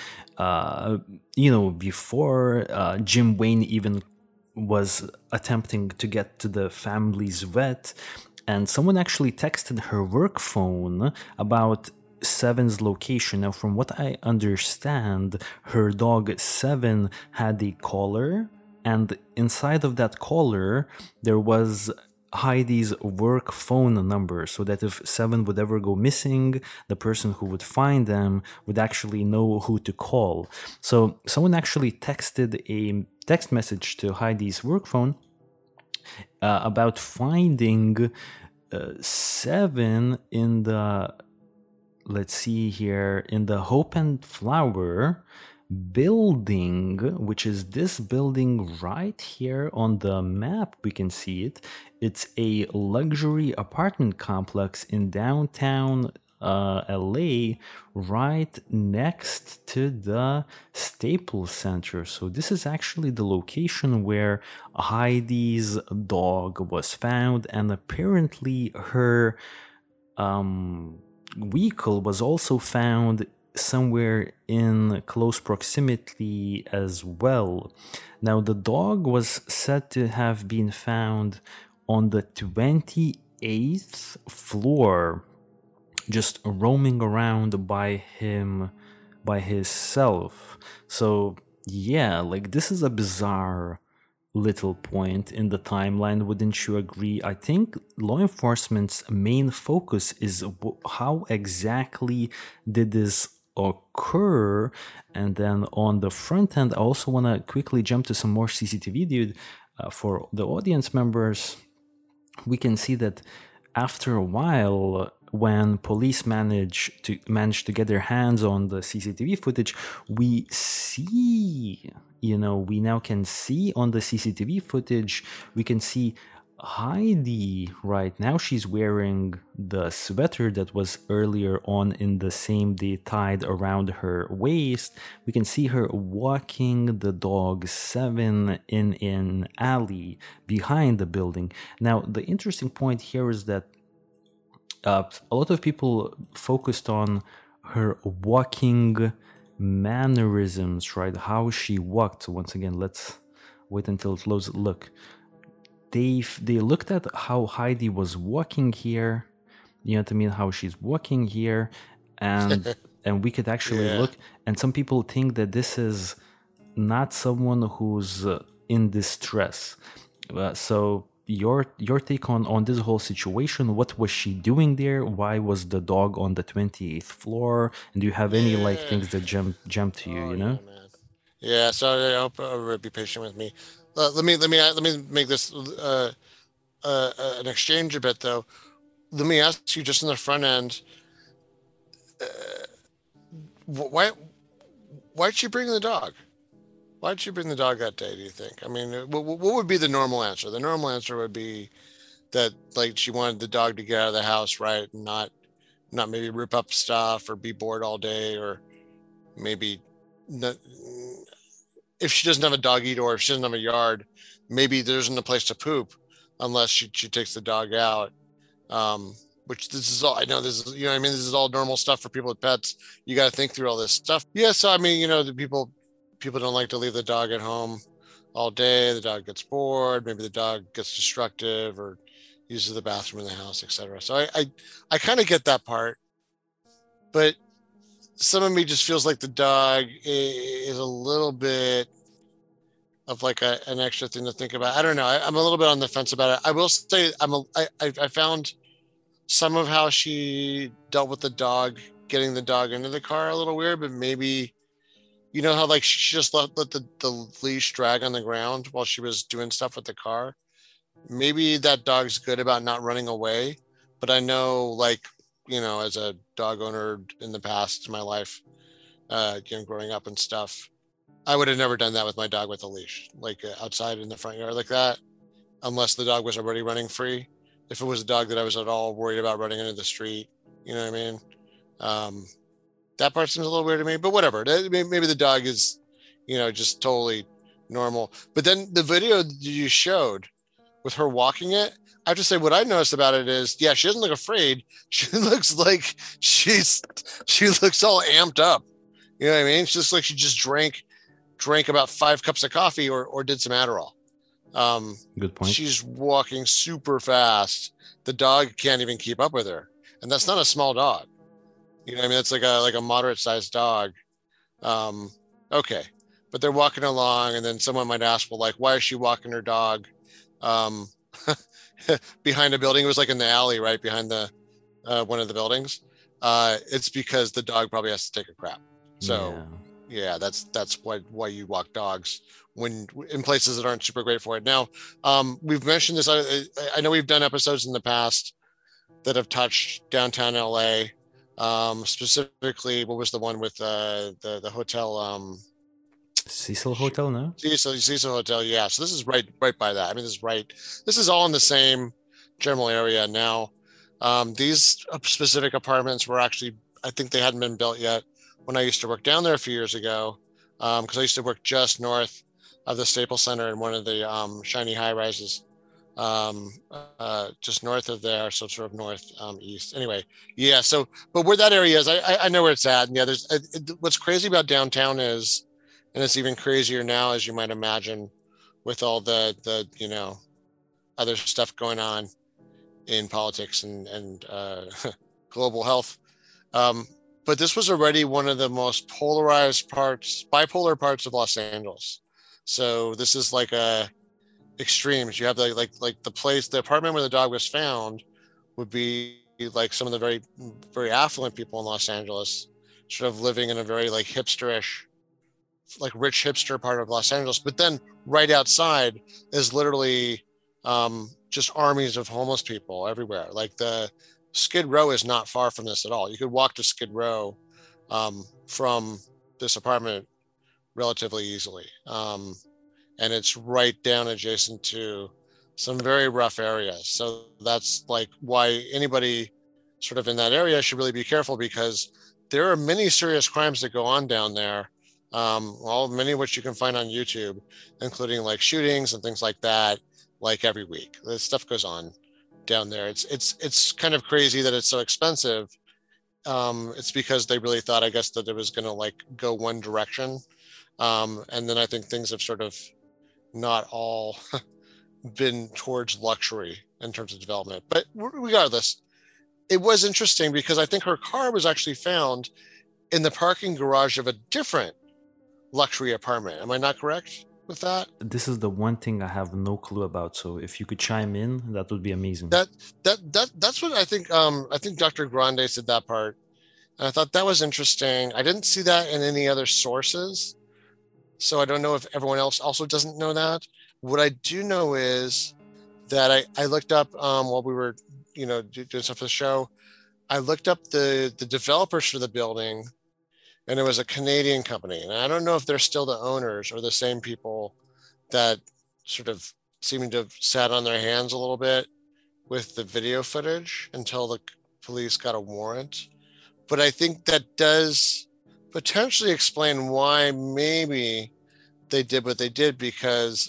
before Jim Wayne even was attempting to get to the family's vet. And someone actually texted her work phone about Seven's location. Now, from what I understand, her dog Seven had a collar, and inside of that collar, there was Heidi's work phone number, so that if Seven would ever go missing, the person who would find them would actually know who to call. So someone actually texted a text message to Heidi's work phone about finding Seven in the, let's see here, in the Hope and Flower building, which is this building right here on the map. We can see it. It's a luxury apartment complex in downtown LA, right next to the Staples Center. So this is actually the location where Heidi's dog was found, and apparently her vehicle was also found somewhere in close proximity as well. Now, the dog was said to have been found on the 28th floor, just roaming around by himself. So yeah, this is a bizarre little point in the timeline, wouldn't you agree? I think law enforcement's main focus is how exactly did this occur. And then on the front end, I also want to quickly jump to some more CCTV, dude. For the audience members, we can see that after a while, when police manage to get their hands on the CCTV footage, we see, we now can see on the CCTV footage, we can see Heidi right now. She's wearing the sweater that was earlier on in the same day tied around her waist. We can see her walking the dog Seven in an alley behind the building. Now, the interesting point here is that a lot of people focused on her walking mannerisms, right? How she walked. Once again, let's wait until it loads. Look. They looked at how Heidi was walking here, you know what I mean, how she's walking here, and and we could actually look, and some people think that this is not someone who's in distress. So your take on this whole situation, what was she doing there? Why was the dog on the 28th floor? And do you have any things that jump to you, Yeah, so I hope everybody be patient with me. Let me make this an exchange a bit though. Let me ask you, just in the front end, why why'd she bring the dog? Why'd she bring the dog that day? Do you think? I mean, what would be the normal answer? The normal answer would be that like she wanted the dog to get out of the house, right, and not maybe rip up stuff or be bored all day, or maybe not, if she doesn't have a doggy door, if she doesn't have a yard, maybe there isn't a place to poop unless she takes the dog out. Um, which this is all I know. This is, you know what I mean? This is all normal stuff for people with pets. You got to think through all this stuff. Yeah. So, I mean, you know, the people don't like to leave the dog at home all day. The dog gets bored. Maybe the dog gets destructive or uses the bathroom in the house, etc. So I kind of get that part, but some of me just feels like the dog is a little bit of like an extra thing to think about. I don't know. I'm a little bit on the fence about it. I will say I found some of how she dealt with the dog, getting the dog into the car a little weird, but maybe, you know how like she just let the leash drag on the ground while she was doing stuff with the car. Maybe that dog's good about not running away, but I know like, you know, as a dog owner in the past in my life, you know, growing up and stuff, I would have never done that with my dog with a leash, like outside in the front yard like that, unless the dog was already running free. If it was a dog that I was at all worried about running into the street, you know what I mean? Um, that part seems a little weird to me, but whatever. Maybe the dog is, you know, just totally normal. But then the video that you showed with her walking it, I have to say what I noticed about it is, yeah, she doesn't look afraid. She looks like she looks all amped up. You know what I mean? She looks like she just drank about 5 cups of coffee or did some Adderall. Good point. She's walking super fast. The dog can't even keep up with her, and that's not a small dog. You know what I mean? It's like a moderate sized dog. Um, okay, but they're walking along, and then someone might ask, well, like, why is she walking her dog um, behind a building? It was like in the alley, right behind the one of the buildings. It's because the dog probably has to take a crap. So yeah, that's why you walk dogs when in places that aren't super great for it. Now, we've mentioned this. I know we've done episodes in the past that have touched downtown LA. Specifically, what was the one with the hotel? Cecil Hotel, no? Cecil Hotel. Yeah. So this is right by that. I mean, this is right. This is all in the same general area now. These specific apartments were actually, I think they hadn't been built yet when I used to work down there a few years ago, because I used to work just north of the Staples Center in one of the shiny high rises, just north of there, so sort of north east. Anyway, yeah. So, but where that area is, I know where it's at. And yeah, there's what's crazy about downtown is, and it's even crazier now, as you might imagine, with all the you know other stuff going on in politics and global health. But this was already one of the most polarized parts, bipolar parts of Los Angeles. So this is like a extremes. You have like the apartment where the dog was found would be like some of the very affluent people in Los Angeles, sort of living in a very like hipsterish, like rich hipster part of Los Angeles. But then right outside is literally just armies of homeless people everywhere. Like the Skid Row is not far from this at all. You could walk to Skid Row from this apartment relatively easily. And it's right down adjacent to some very rough areas. So that's like why anybody sort of in that area should really be careful, because there are many serious crimes that go on down there. Many of which you can find on YouTube, including like shootings and things like that, like every week. This stuff goes on down there. It's kind of crazy that it's so expensive. It's because they really thought, I guess, that it was going to like go one direction. And then I think things have sort of not all been towards luxury in terms of development. But regardless, it was interesting because I think her car was actually found in the parking garage of a different luxury apartment. Am I not correct with that? This is the one thing I have no clue about. So if you could chime in, that would be amazing. That's what I think. I think Dr. Grande said that part, and I thought that was interesting. I didn't see that in any other sources, so I don't know if everyone else also doesn't know that. What I do know is that I looked up while we were, doing stuff for the show. I looked up the developers for the building, and it was a Canadian company. And I don't know if they're still the owners or the same people that sort of seeming to have sat on their hands a little bit with the video footage until the police got a warrant. But I think that does potentially explain why maybe they did what they did, because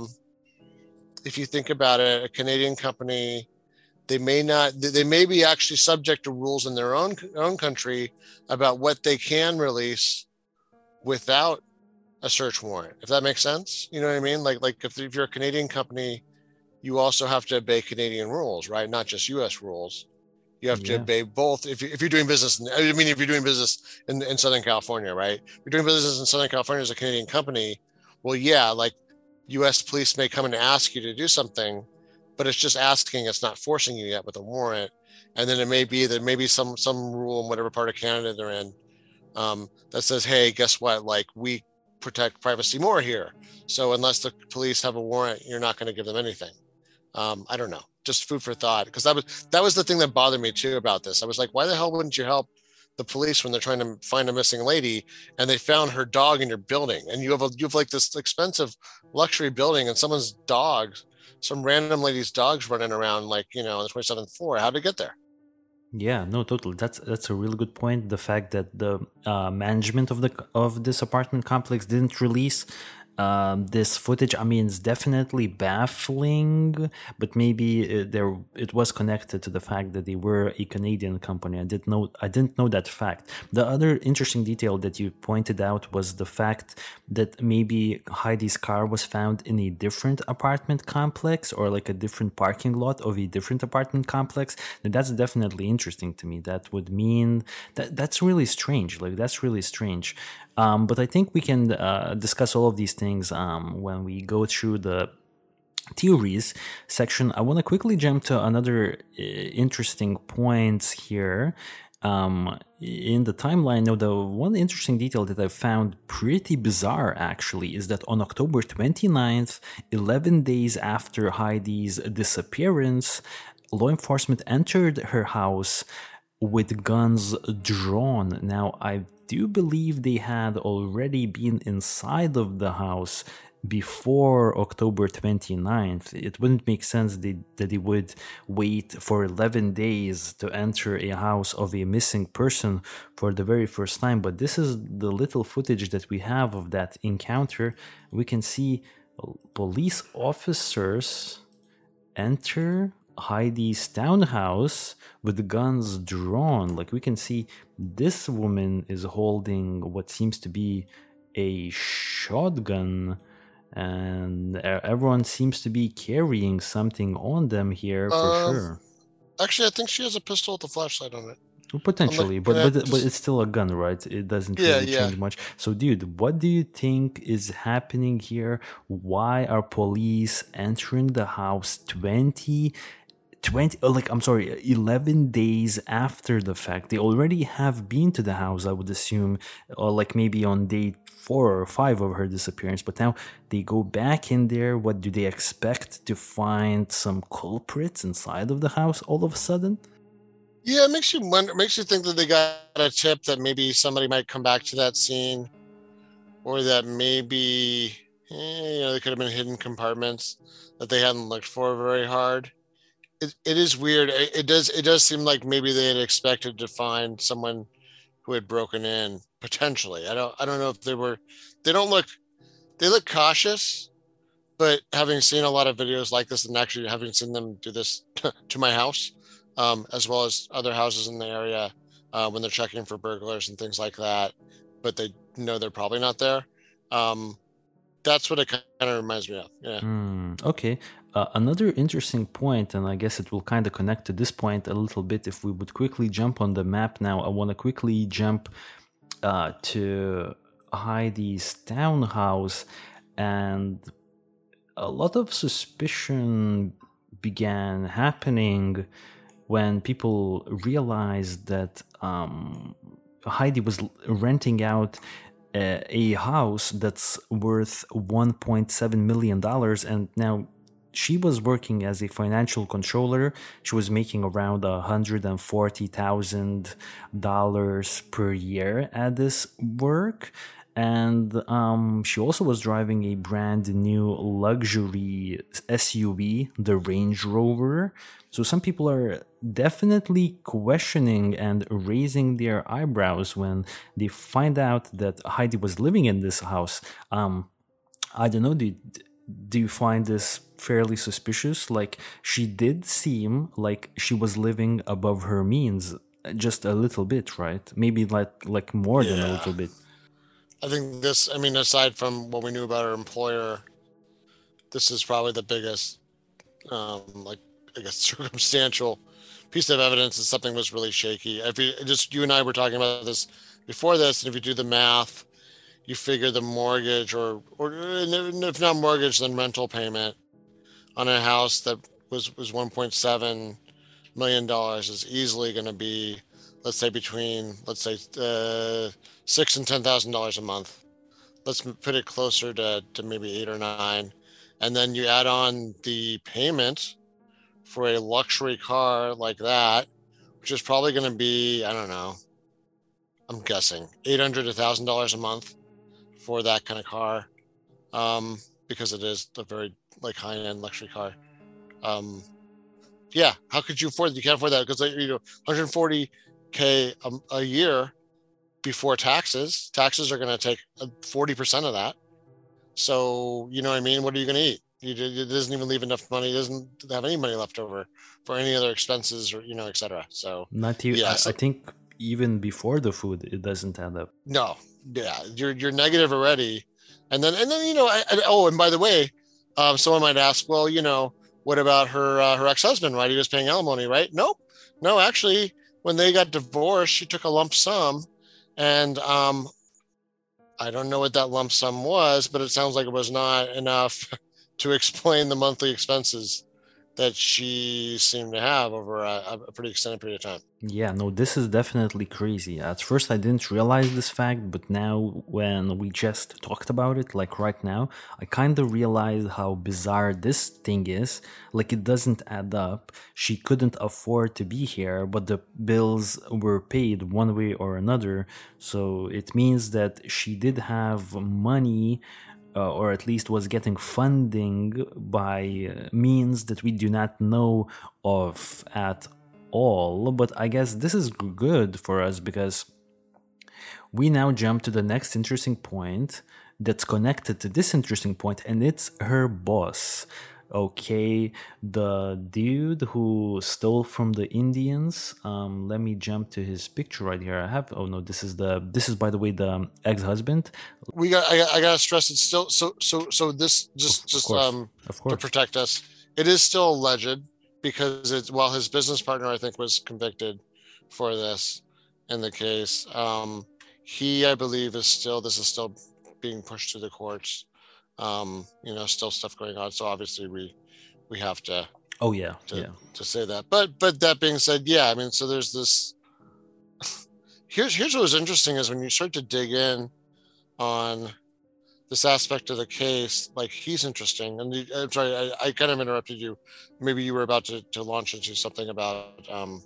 if you think about it, a Canadian company, they may be actually subject to rules in their own country about what they can release without a search warrant, if that makes sense. You know what I mean? Like if you're a Canadian company, you also have to obey Canadian rules, right? Not just US rules. You have to obey both. If you're doing business, if you're doing business in Southern California, right? If you're doing business in Southern California as a Canadian company, well, yeah, like US police may come and ask you to do something, but it's just asking, it's not forcing you yet with a warrant. And then it may be that maybe some rule in whatever part of Canada they're in that says, hey, guess what? Like, we protect privacy more here. So unless the police have a warrant, you're not going to give them anything. I don't know, just food for thought, because that was the thing that bothered me too about this. I was like, why the hell wouldn't you help the police when they're trying to find a missing lady and they found her dog in your building, and you have like this expensive luxury building and someone's dogs, some random lady's dogs running around, like, on the 27th floor. How'd it get there? Yeah, no, totally. That's a really good point. The fact that the management of this apartment complex didn't release this footage, I mean, it's definitely baffling, but maybe it was connected to the fact that they were a Canadian company. I didn't know that fact. The other interesting detail that you pointed out was the fact that maybe Heidi's car was found in a different apartment complex, or like a different parking lot of a different apartment complex. And that's definitely interesting to me. That would mean that's really strange. Like, that's really strange. But I think we can discuss all of these things when we go through the theories section. I want to quickly jump to another interesting points here. In the timeline, now, the one interesting detail that I found pretty bizarre, actually, is that on October 29th, 11 days after Heidi's disappearance, law enforcement entered her house with guns drawn. Now, I do believe they had already been inside of the house before October 29th. It wouldn't make sense that they would wait for 11 days to enter a house of a missing person for the very first time. But this is the little footage that we have of that encounter. We can see police officers enter Heidi's townhouse with guns drawn. Like, we can see this woman is holding what seems to be a shotgun, and everyone seems to be carrying something on them here for sure. Actually, I think she has a pistol with a flashlight on it. Potentially, but it's still a gun, right? It doesn't really change much. So, dude, what do you think is happening here? Why are police entering the house 11 days after the fact? They already have been to the house, I would assume, or like maybe on day 4 or 5 of her disappearance, but now they go back in there. What do they expect to find? Some culprits inside of the house all of a sudden? Yeah, it makes you wonder. It makes you think that they got a tip that maybe somebody might come back to that scene, or that maybe there could have been hidden compartments that they hadn't looked for very hard. It is weird. It does seem like maybe they had expected to find someone who had broken in, potentially. I don't know if they look cautious, but having seen a lot of videos like this, and actually having seen them do this to my house, as well as other houses in the area, when they're checking for burglars and things like that, but they know they're probably not there. That's what it kind of reminds me of. Yeah. Okay. Another interesting point, and I guess it will kind of connect to this point a little bit, if we would quickly jump on the map now. I want to quickly jump to Heidi's townhouse, and a lot of suspicion began happening when people realized that Heidi was renting out a house that's worth $1.7 million, and now she was working as a financial controller. She was making around $140,000 per year at this work. And she also was driving a brand new luxury SUV, the Range Rover. So some people are definitely questioning and raising their eyebrows when they find out that Heidi was living in this house. I don't know, do you find this fairly suspicious? Like, she did seem like she was living above her means just a little bit, right? Maybe like more than a Yeah. little bit. I think this, I mean, aside from what we knew about her employer, this is probably the biggest, like, I guess, circumstantial piece of evidence that something was really shaky. If you and I were talking about this before this, and if you do the math, you figure the mortgage or if not mortgage, then rental payment on a house that was $1.7 million is easily going to be, let's say, between $6,000 and $10,000 a month. Let's put it closer to maybe 8 or 9, and then you add on the payment for a luxury car like that, which is probably going to be, I don't know, I'm guessing $800 to $1,000 a month for that kind of car, because it is a very like high-end luxury car. Yeah, how could you afford it? You can't afford that because 140K a year before taxes. Taxes are going to take 40% of that. So you know what I mean? What are you going to eat? It doesn't even leave enough money. It doesn't have any money left over for any other expenses or etc. So Not even. yeah, I think even before the food, it doesn't add up. no, yeah, you're negative already, and then and by the way, someone might ask, well, what about her ex-husband? Right, he was paying alimony, right? Nope, no, actually, when they got divorced, she took a lump sum, and I don't know what that lump sum was, but it sounds like it was not enough to explain the monthly expenses that she seemed to have over a pretty extended period of time. Yeah, no, this is definitely crazy. At first, I didn't realize this fact, but now when we just talked about it, like right now, I kind of realized how bizarre this thing is. Like, it doesn't add up. She couldn't afford to be here, but the bills were paid one way or another. So it means that she did have money, or at least was getting funding by means that we do not know of at all. But I guess this is good for us because we now jump to the next interesting point that's connected to this interesting point, and it's her boss. Okay, the dude who stole from the Indians. Let me jump to his picture right here. I have. Oh no, this is by the way the ex-husband. I gotta stress it's still so this just Of course. to protect us. It is still alleged because his business partner I think was convicted for this in the case. He I believe this is still being pushed to the courts. Still stuff going on. So obviously we have to. Oh yeah, to say that. But that being said, yeah, I mean, so there's this. Here's what was interesting is when you start to dig in on this aspect of the case, like he's interesting. And I'm sorry, I kind of interrupted you. Maybe you were about to launch into something about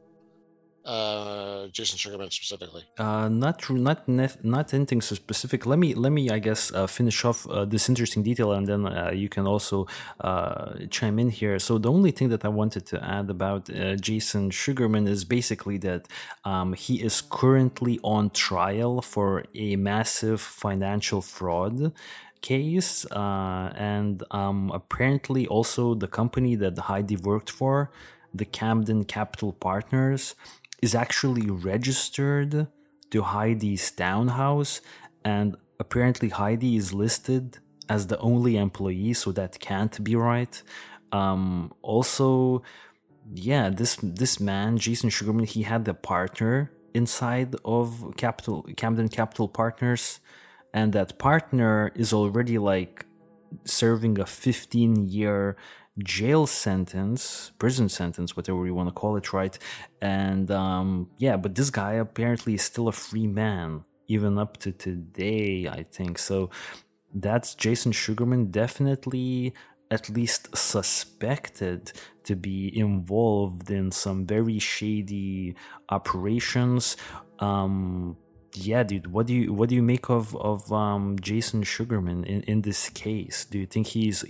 Jason Sugarman specifically. Not anything so specific. Let me I guess finish off this interesting detail, and then you can also chime in here. So the only thing that I wanted to add about Jason Sugarman is basically that he is currently on trial for a massive financial fraud case, and apparently also the company that Heidi worked for, the Camden Capital Partners, is actually registered to Heidi's townhouse, and apparently Heidi is listed as the only employee, so that can't be right. Also, yeah, this man, Jason Sugarman, he had a partner inside of Camden Capital Partners, and that partner is already like serving a 15-year jail sentence, prison sentence, whatever you want to call it, right? And but this guy apparently is still a free man, even up to today, I think. So that's Jason Sugarman, definitely at least suspected to be involved in some very shady operations. Yeah, dude, what do you make of Jason Sugarman in this case? Do you think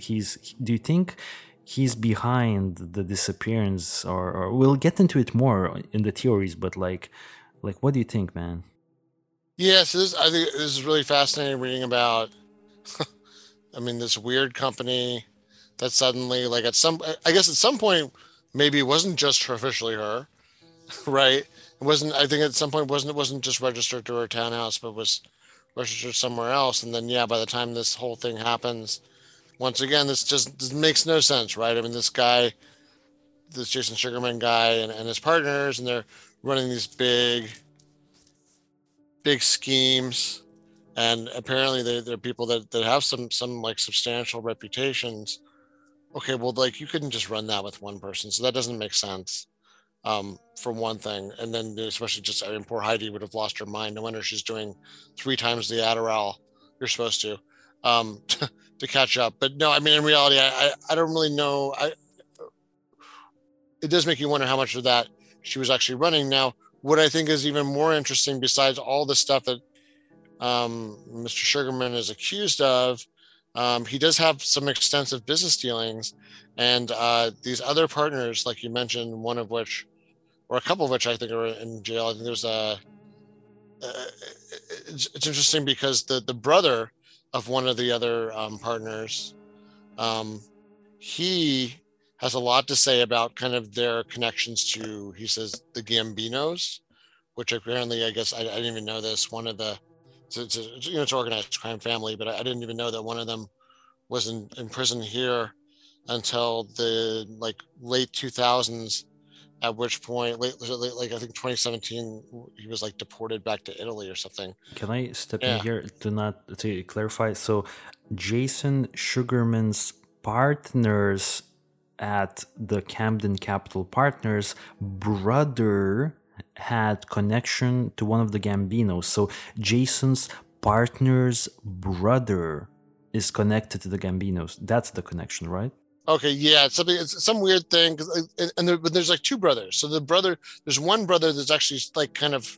he's behind the disappearance, or we'll get into it more in the theories, but like what do you think, man? Yes, I think this is really fascinating reading about. I mean, this weird company that suddenly, like I guess at some point, maybe it wasn't just officially her, right? It wasn't. I think at some point it wasn't just registered to her townhouse, but was registered somewhere else. And then yeah, by the time this whole thing happens, once again, this makes no sense, right? I mean, this guy, this Jason Sugarman guy, and his partners, and they're running these big schemes, and apparently they're people that have some like substantial reputations. Okay, well, like you couldn't just run that with one person, so that doesn't make sense. For one thing, and then especially just, I mean, poor Heidi would have lost her mind. No wonder she's doing 3 times the Adderall you're supposed to, to catch up. But no, I mean, in reality, I don't really know. It does make you wonder how much of that she was actually running. Now, what I think is even more interesting, besides all the stuff that Mr. Sugarman is accused of, he does have some extensive business dealings, and these other partners, like you mentioned, one of which, or a couple of which, I think are in jail. I think there's it's interesting because the brother of one of the other partners, um, he has a lot to say about kind of their connections to, he says, the Gambinos, which apparently, I guess I didn't even know this. One of the, it's organized crime family, but I didn't even know that one of them was in prison here until the like late 2000s, at which point, like I think 2017, he was like deported back to Italy or something. Can I step in Yeah. here to clarify? So, Jason Sugarman's partners at the Camden Capital Partners brother had connection to one of the Gambinos. So, Jason's partner's brother is connected to the Gambinos. That's the connection, right? Okay. Yeah. It's some weird thing. But there's like two brothers. So there's one brother that's actually like kind of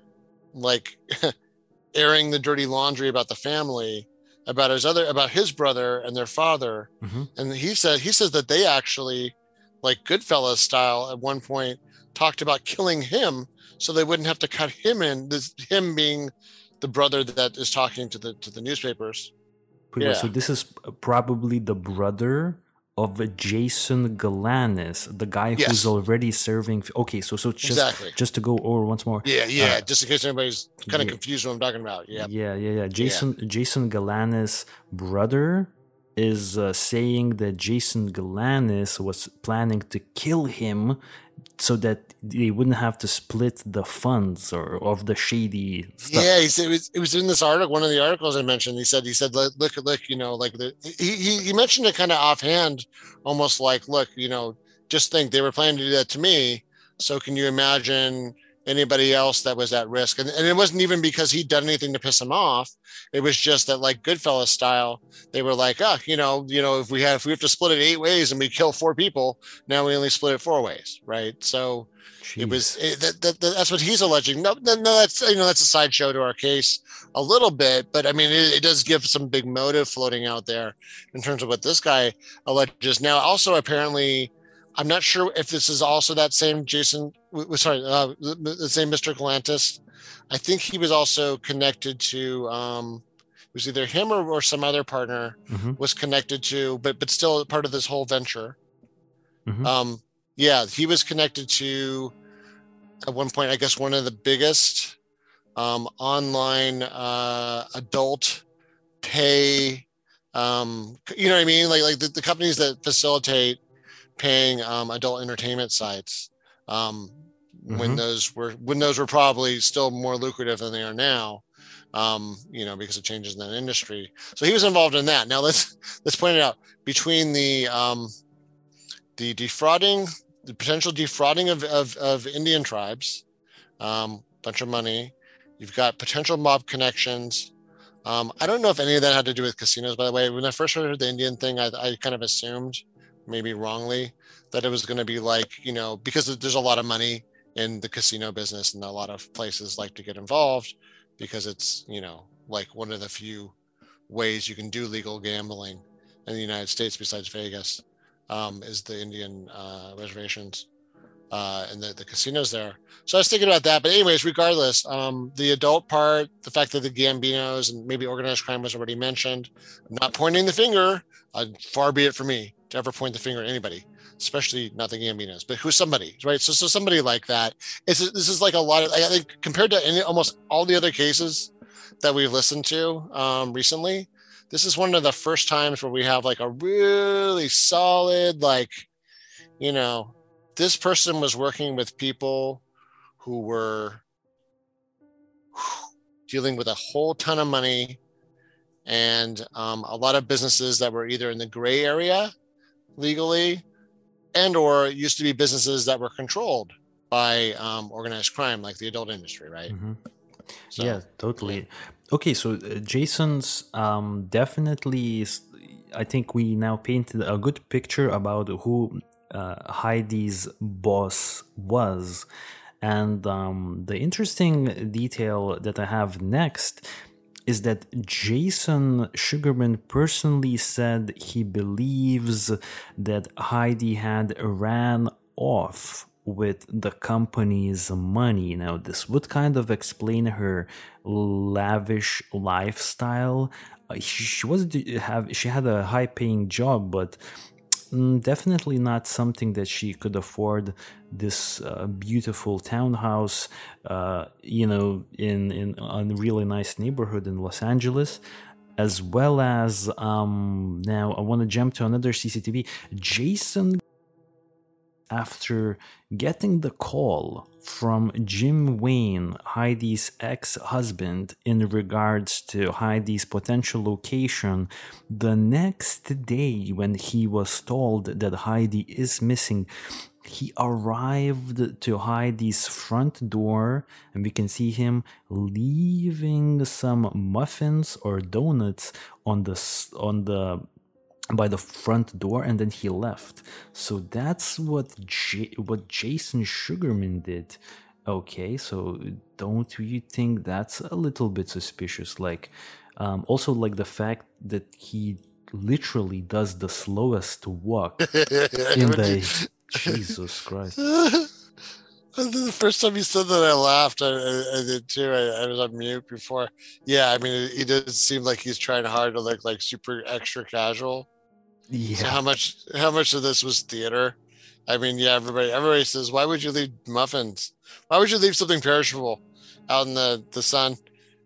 like airing the dirty laundry about the family, about his brother and their father. Mm-hmm. And he says that they actually, like Goodfellas style, at one point talked about killing him so they wouldn't have to cut him in. Him being the brother that is talking to the newspapers. Wait, so Yeah. this is probably the brother of Jason Galanis, the guy who's Yes. already serving. Okay, so Exactly. just to go over once more. Yeah. Yeah. Just in case anybody's kind of Yeah, confused what I'm talking about. Yeah. yeah. Yeah. Jason Galanis' brother is saying that Jason Galanis was planning to kill him so that they wouldn't have to split the funds or of the shady stuff. Yeah, he said it was in this article. One of the articles I mentioned. He said, look, you know, like he mentioned it kind of offhand, almost like, look, you know, just think they were planning to do that to me. So can you imagine anybody else that was at risk? And it wasn't even because he'd done anything to piss him off. It was just that, like Goodfellas style, they were like, oh, if we have to split it 8 ways and we kill 4 people, now we only split it 4 ways, right? So Jeez. that's what he's alleging. No, that's that's a sideshow to our case a little bit, but I mean it does give some big motive floating out there in terms of what this guy alleges. Now, also apparently, I'm not sure if this is also that same Jason. Sorry, the same Mr. Galantis. I think he was also connected to. It was either him or some other partner Mm-hmm. was connected to, but still part of this whole venture. Mm-hmm. Yeah, he was connected to, at one point, I guess, one of the biggest online adult pay. You know what I mean? Like the companies that facilitate paying adult entertainment sites. When Mm-hmm. those were probably still more lucrative than they are now. Because of changes in that industry. So he was involved in that. Now let's point it out, between the defrauding, the potential defrauding of Indian tribes, bunch of money. You've got potential mob connections. I don't know if any of that had to do with casinos, by the way. When I first heard the Indian thing, I kind of assumed, maybe wrongly, that it was going to be like, because there's a lot of money in the casino business and a lot of places like to get involved because it's, like one of the few ways you can do legal gambling in the United States besides Vegas, is the Indian reservations and the casinos there. So I was thinking about that. But anyways, regardless, the adult part, the fact that the Gambinos and maybe organized crime was already mentioned. I'm not pointing the finger. Far be it for me to ever point the finger at anybody, especially not the Gambinos, but who's somebody, right? So somebody like that. This is like a lot of, I think, compared to almost all the other cases that we've listened to recently, this is one of the first times where we have like a really solid, like, this person was working with people who were dealing with a whole ton of money and a lot of businesses that were either in the gray area legally and or used to be businesses that were controlled by organized crime, like the adult industry, right? Mm-hmm. So, yeah, totally. Okay, so Jason's definitely, I think we now painted a good picture about who Heidi's boss was. And the interesting detail that I have next is that Jason Sugarman personally said he believes that Heidi had ran off with the company's money. Now, this would kind of explain her lavish lifestyle. She had a high-paying job, but definitely not something that she could afford. This beautiful townhouse, in a really nice neighborhood in Los Angeles, as well as now I want to jump to another CCTV. Jason, after getting the call from Jim Wayne, Heidi's ex-husband, in regards to Heidi's potential location, the next day when he was told that Heidi is missing, he arrived to Heidi's front door, and we can see him leaving some muffins or donuts by the front door, and then he left. So that's what Jason Sugarman did. Okay, so don't you think that's a little bit suspicious? Like, also like the fact that he literally does the slowest walk in the Jesus Christ. The first time you said that, I laughed. I did too. I was on mute before. Yeah, I mean, he does seem like he's trying hard to look like super extra casual. Yeah. So how much of this was theater? I mean, yeah, everybody says, why would you leave muffins? Why would you leave something perishable out in the sun?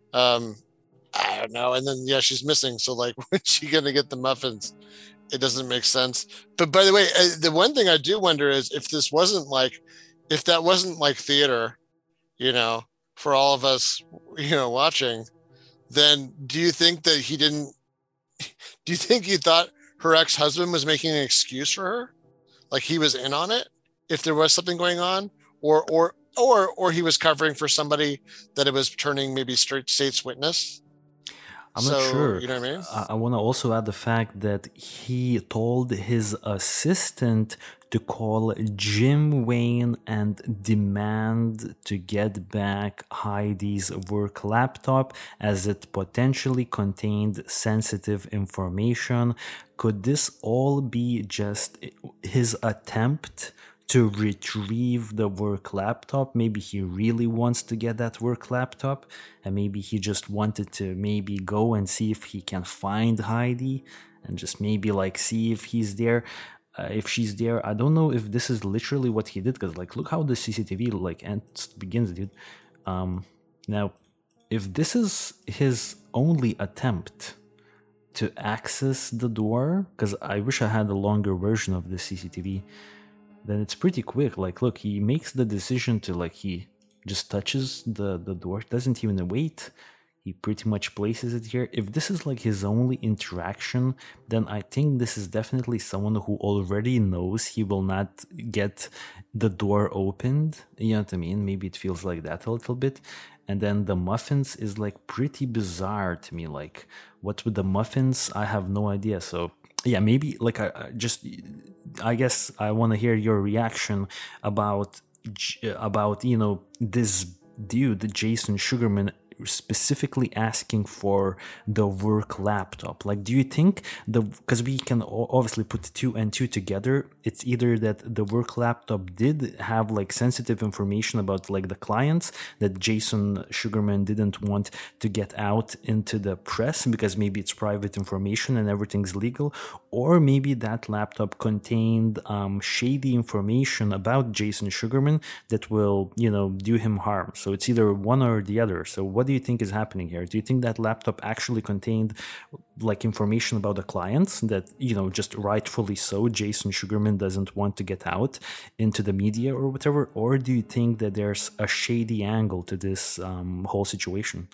I don't know. And then yeah, she's missing. So like, when's she gonna get the muffins? It doesn't make sense. But by the way, the one thing I do wonder is if that wasn't like theater, for all of us, watching, then do you think that do you think he thought her ex-husband was making an excuse for her? Like he was in on it if there was something going on, or he was covering for somebody that it was turning maybe state's witness? I'm not sure. You know what I mean? I want to also add the fact that he told his assistant to call Jim Wayne and demand to get back Heidi's work laptop as it potentially contained sensitive information. Could this all be just his attempt to retrieve the work laptop? Maybe he really wants to get that work laptop, and maybe he just wanted to maybe go and see if he can find Heidi and just maybe like see if he's there, if she's there. I don't know if this is literally what he did, because like look how the CCTV like begins, dude. Now, if this is his only attempt to access the door, because I wish I had a longer version of the CCTV, then it's pretty quick. Like, look, he makes the decision to, like, he just touches the door, doesn't even wait. He pretty much places it here. If this is like his only interaction, then I think this is definitely someone who already knows he will not get the door opened. You know what I mean? Maybe it feels like that a little bit. And then the muffins is like pretty bizarre to me. Like, what's with the muffins? I have no idea. So yeah, maybe like I guess I want to hear your reaction about this dude, Jason Sugarman, specifically asking for the work laptop. Like, do you think because we can obviously put two and two together, it's either that the work laptop did have like sensitive information about like the clients that Jason Sugarman didn't want to get out into the press because maybe it's private information and everything's legal, or maybe that laptop contained shady information about Jason Sugarman that will, do him harm. So it's either one or the other. So what do you think is happening here? Do you think that laptop actually contained like information about the clients that, just rightfully so, Jason Sugarman doesn't want to get out into the media or whatever? Or do you think that there's a shady angle to this whole situation?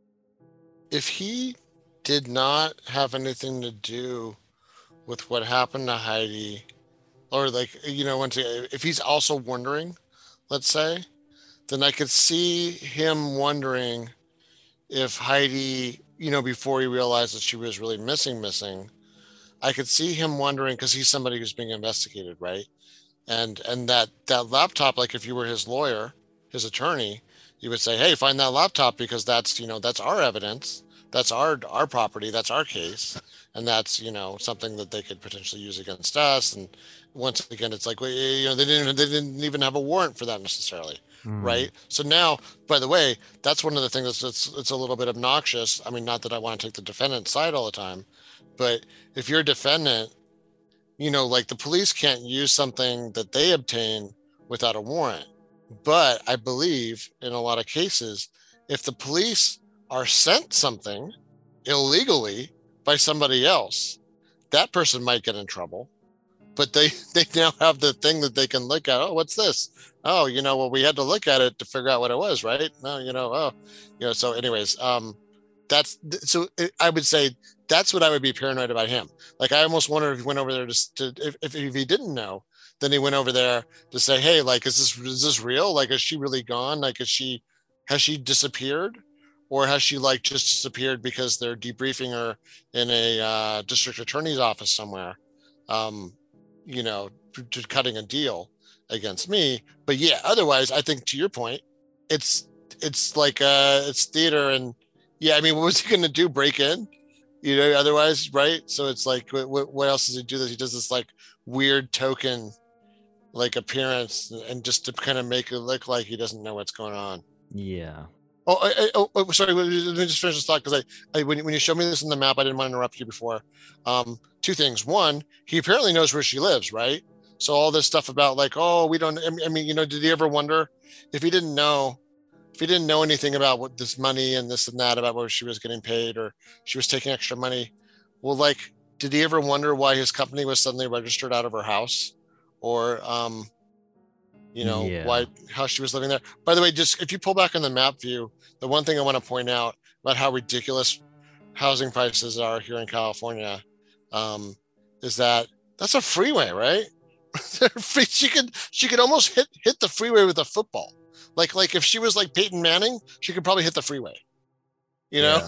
If he did not have anything to do with what happened to Heidi, or like, if he's also wondering, let's say, then I could see him wondering if Heidi, before he realized that she was really missing, I could see him wondering, because he's somebody who's being investigated, right? And that laptop, like if you were his lawyer, his attorney, you would say, hey, find that laptop because that's, that's our evidence. That's our property. That's our case. And that's, something that they could potentially use against us. And once again, it's like, they didn't even have a warrant for that necessarily. Right. So now, by the way, that's one of the things that's a little bit obnoxious. I mean, not that I want to take the defendant's side all the time, but if you're a defendant, like the police can't use something that they obtain without a warrant. But I believe in a lot of cases, if the police are sent something illegally by somebody else, that person might get in trouble. But they now have the thing that they can look at. Oh, what's this? Oh, well, we had to look at it to figure out what it was, right? No, so anyways, I would say that's what I would be paranoid about him. Like, I almost wonder if he went over there if he didn't know, then he went over there to say, hey, like, is this real? Like, is she really gone? Like, has she disappeared? Or has she like just disappeared because they're debriefing her in a district attorney's office somewhere? Cutting a deal against me. But yeah, otherwise, I think to your point, it's like it's theater, and yeah, I mean, what was he going to do? Break in? Otherwise, right? So it's like, what else does he do? That he does this like weird token, like appearance, and just to kind of make it look like he doesn't know what's going on. Yeah. Oh, sorry. Let me just finish this thought, because when you showed me this in the map, I didn't want to interrupt you before. Two things. One, he apparently knows where she lives, right? So all this stuff about like, oh, we don't. I mean, did he ever wonder if he didn't know anything about what this money and this and that, about where she was getting paid or she was taking extra money? Well, like, did he ever wonder why his company was suddenly registered out of her house, or how she was living there? By the way, just if you pull back on the map view, the one thing I want to point out about how ridiculous housing prices are here in California is that's a freeway, right? she could almost hit the freeway with a football. Like if she was like Peyton Manning, she could probably hit the freeway. Yeah.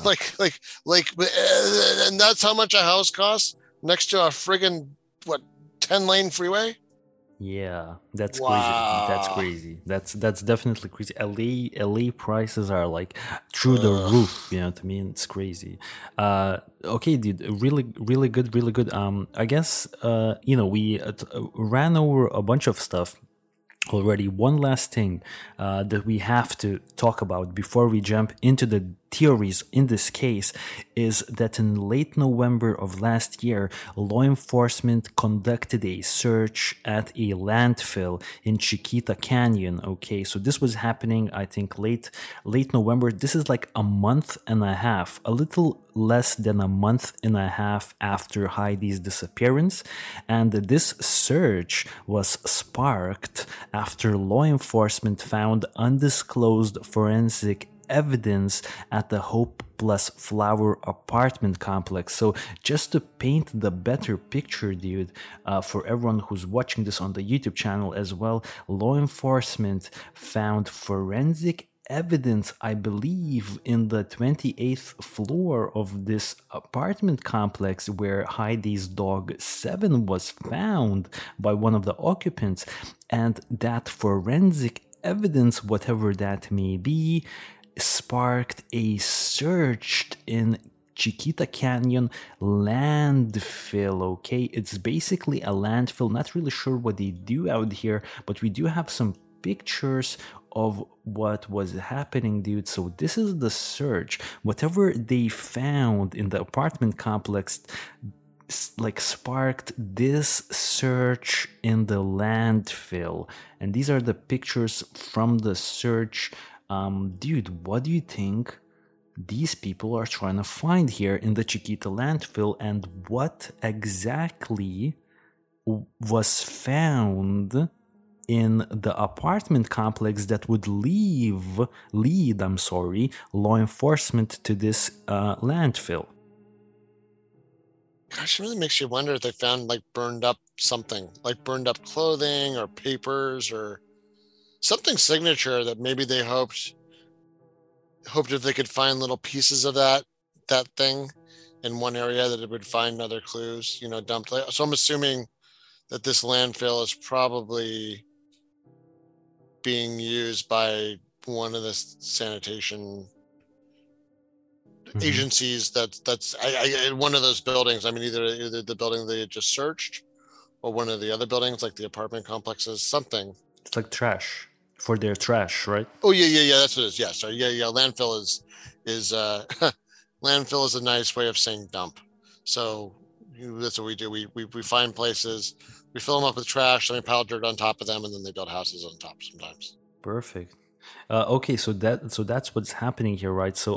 And that's how much a house costs next to a friggin' 10-lane freeway. Yeah, that's Wow. crazy. That's definitely crazy. LA prices are like through the roof. You know what I mean? It's crazy. Okay, dude, really good. I guess we ran over a bunch of stuff already. One last thing that we have to talk about before we jump into the theories in this case is that in late November of last year, law enforcement conducted a search at a landfill in Chiquita Canyon. Okay, so this was happening, I think, late November. This is like a month and a half, a little less than a month and a half after Heidi's disappearance. And this search was sparked after law enforcement found undisclosed forensic evidence at the Hope Plus Flower apartment complex. So just to paint the better picture, dude, for everyone who's watching this on the YouTube channel as well, law enforcement found forensic evidence, I believe, in the 28th floor of this apartment complex where Heidi's dog 7 was found by one of the occupants. And that forensic evidence, whatever that may be, sparked a search in Chiquita Canyon landfill. Okay, it's basically a landfill. Not really sure what they do out here, but we do have some pictures of what was happening, dude. So this is the search. Whatever they found in the apartment complex like sparked this search in the landfill, and these are the pictures from the search. Dude, what do you think these people are trying to find here in the Chiquita landfill, and what exactly was found in the apartment complex that would lead law enforcement to this landfill? Gosh, it really makes you wonder if they found like burned up something, like burned up clothing or papers or something signature that maybe they hoped if they could find little pieces of that thing in one area, that it would find other clues, dumped. So I'm assuming that this landfill is probably being used by one of the sanitation agencies that's one of those buildings. I mean, either the building they had just searched or one of the other buildings, like the apartment complexes, something. It's like trash for their trash, right? Oh yeah, that's what it is. Yeah, sorry, yeah. Landfill is landfill is a nice way of saying dump. So that's what we do. We find places, we fill them up with trash, then we pile dirt on top of them, and then they build houses on top sometimes. Perfect. Okay, so that's what's happening here, right? So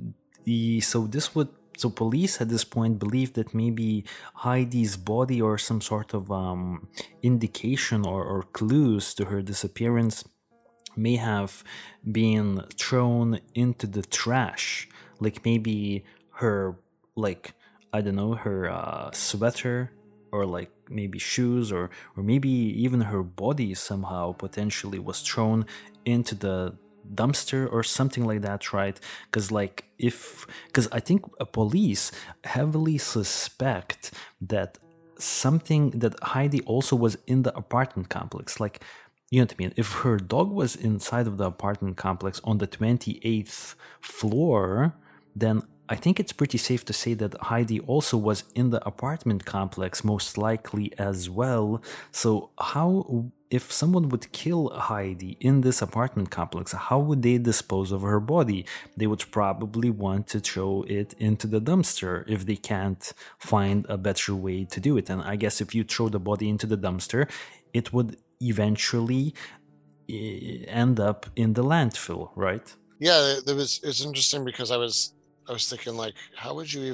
so police at this point believe that maybe Heidi's body or some sort of indication or clues to her disappearance may have been thrown into the trash. Like maybe her, like, I don't know, her sweater, or like maybe shoes, or maybe even her body somehow potentially was thrown into the dumpster or something like that, right? Because I think police heavily suspect that Heidi also was in the apartment complex. Like, you know what I mean? If her dog was inside of the apartment complex on the 28th floor, then I think it's pretty safe to say that Heidi also was in the apartment complex, most likely as well. So if someone would kill Heidi in this apartment complex, how would they dispose of her body? They would probably want to throw it into the dumpster if they can't find a better way to do it. And I guess if you throw the body into the dumpster, it would eventually end up in the landfill, right? Yeah, it's interesting because I was thinking, like, how would you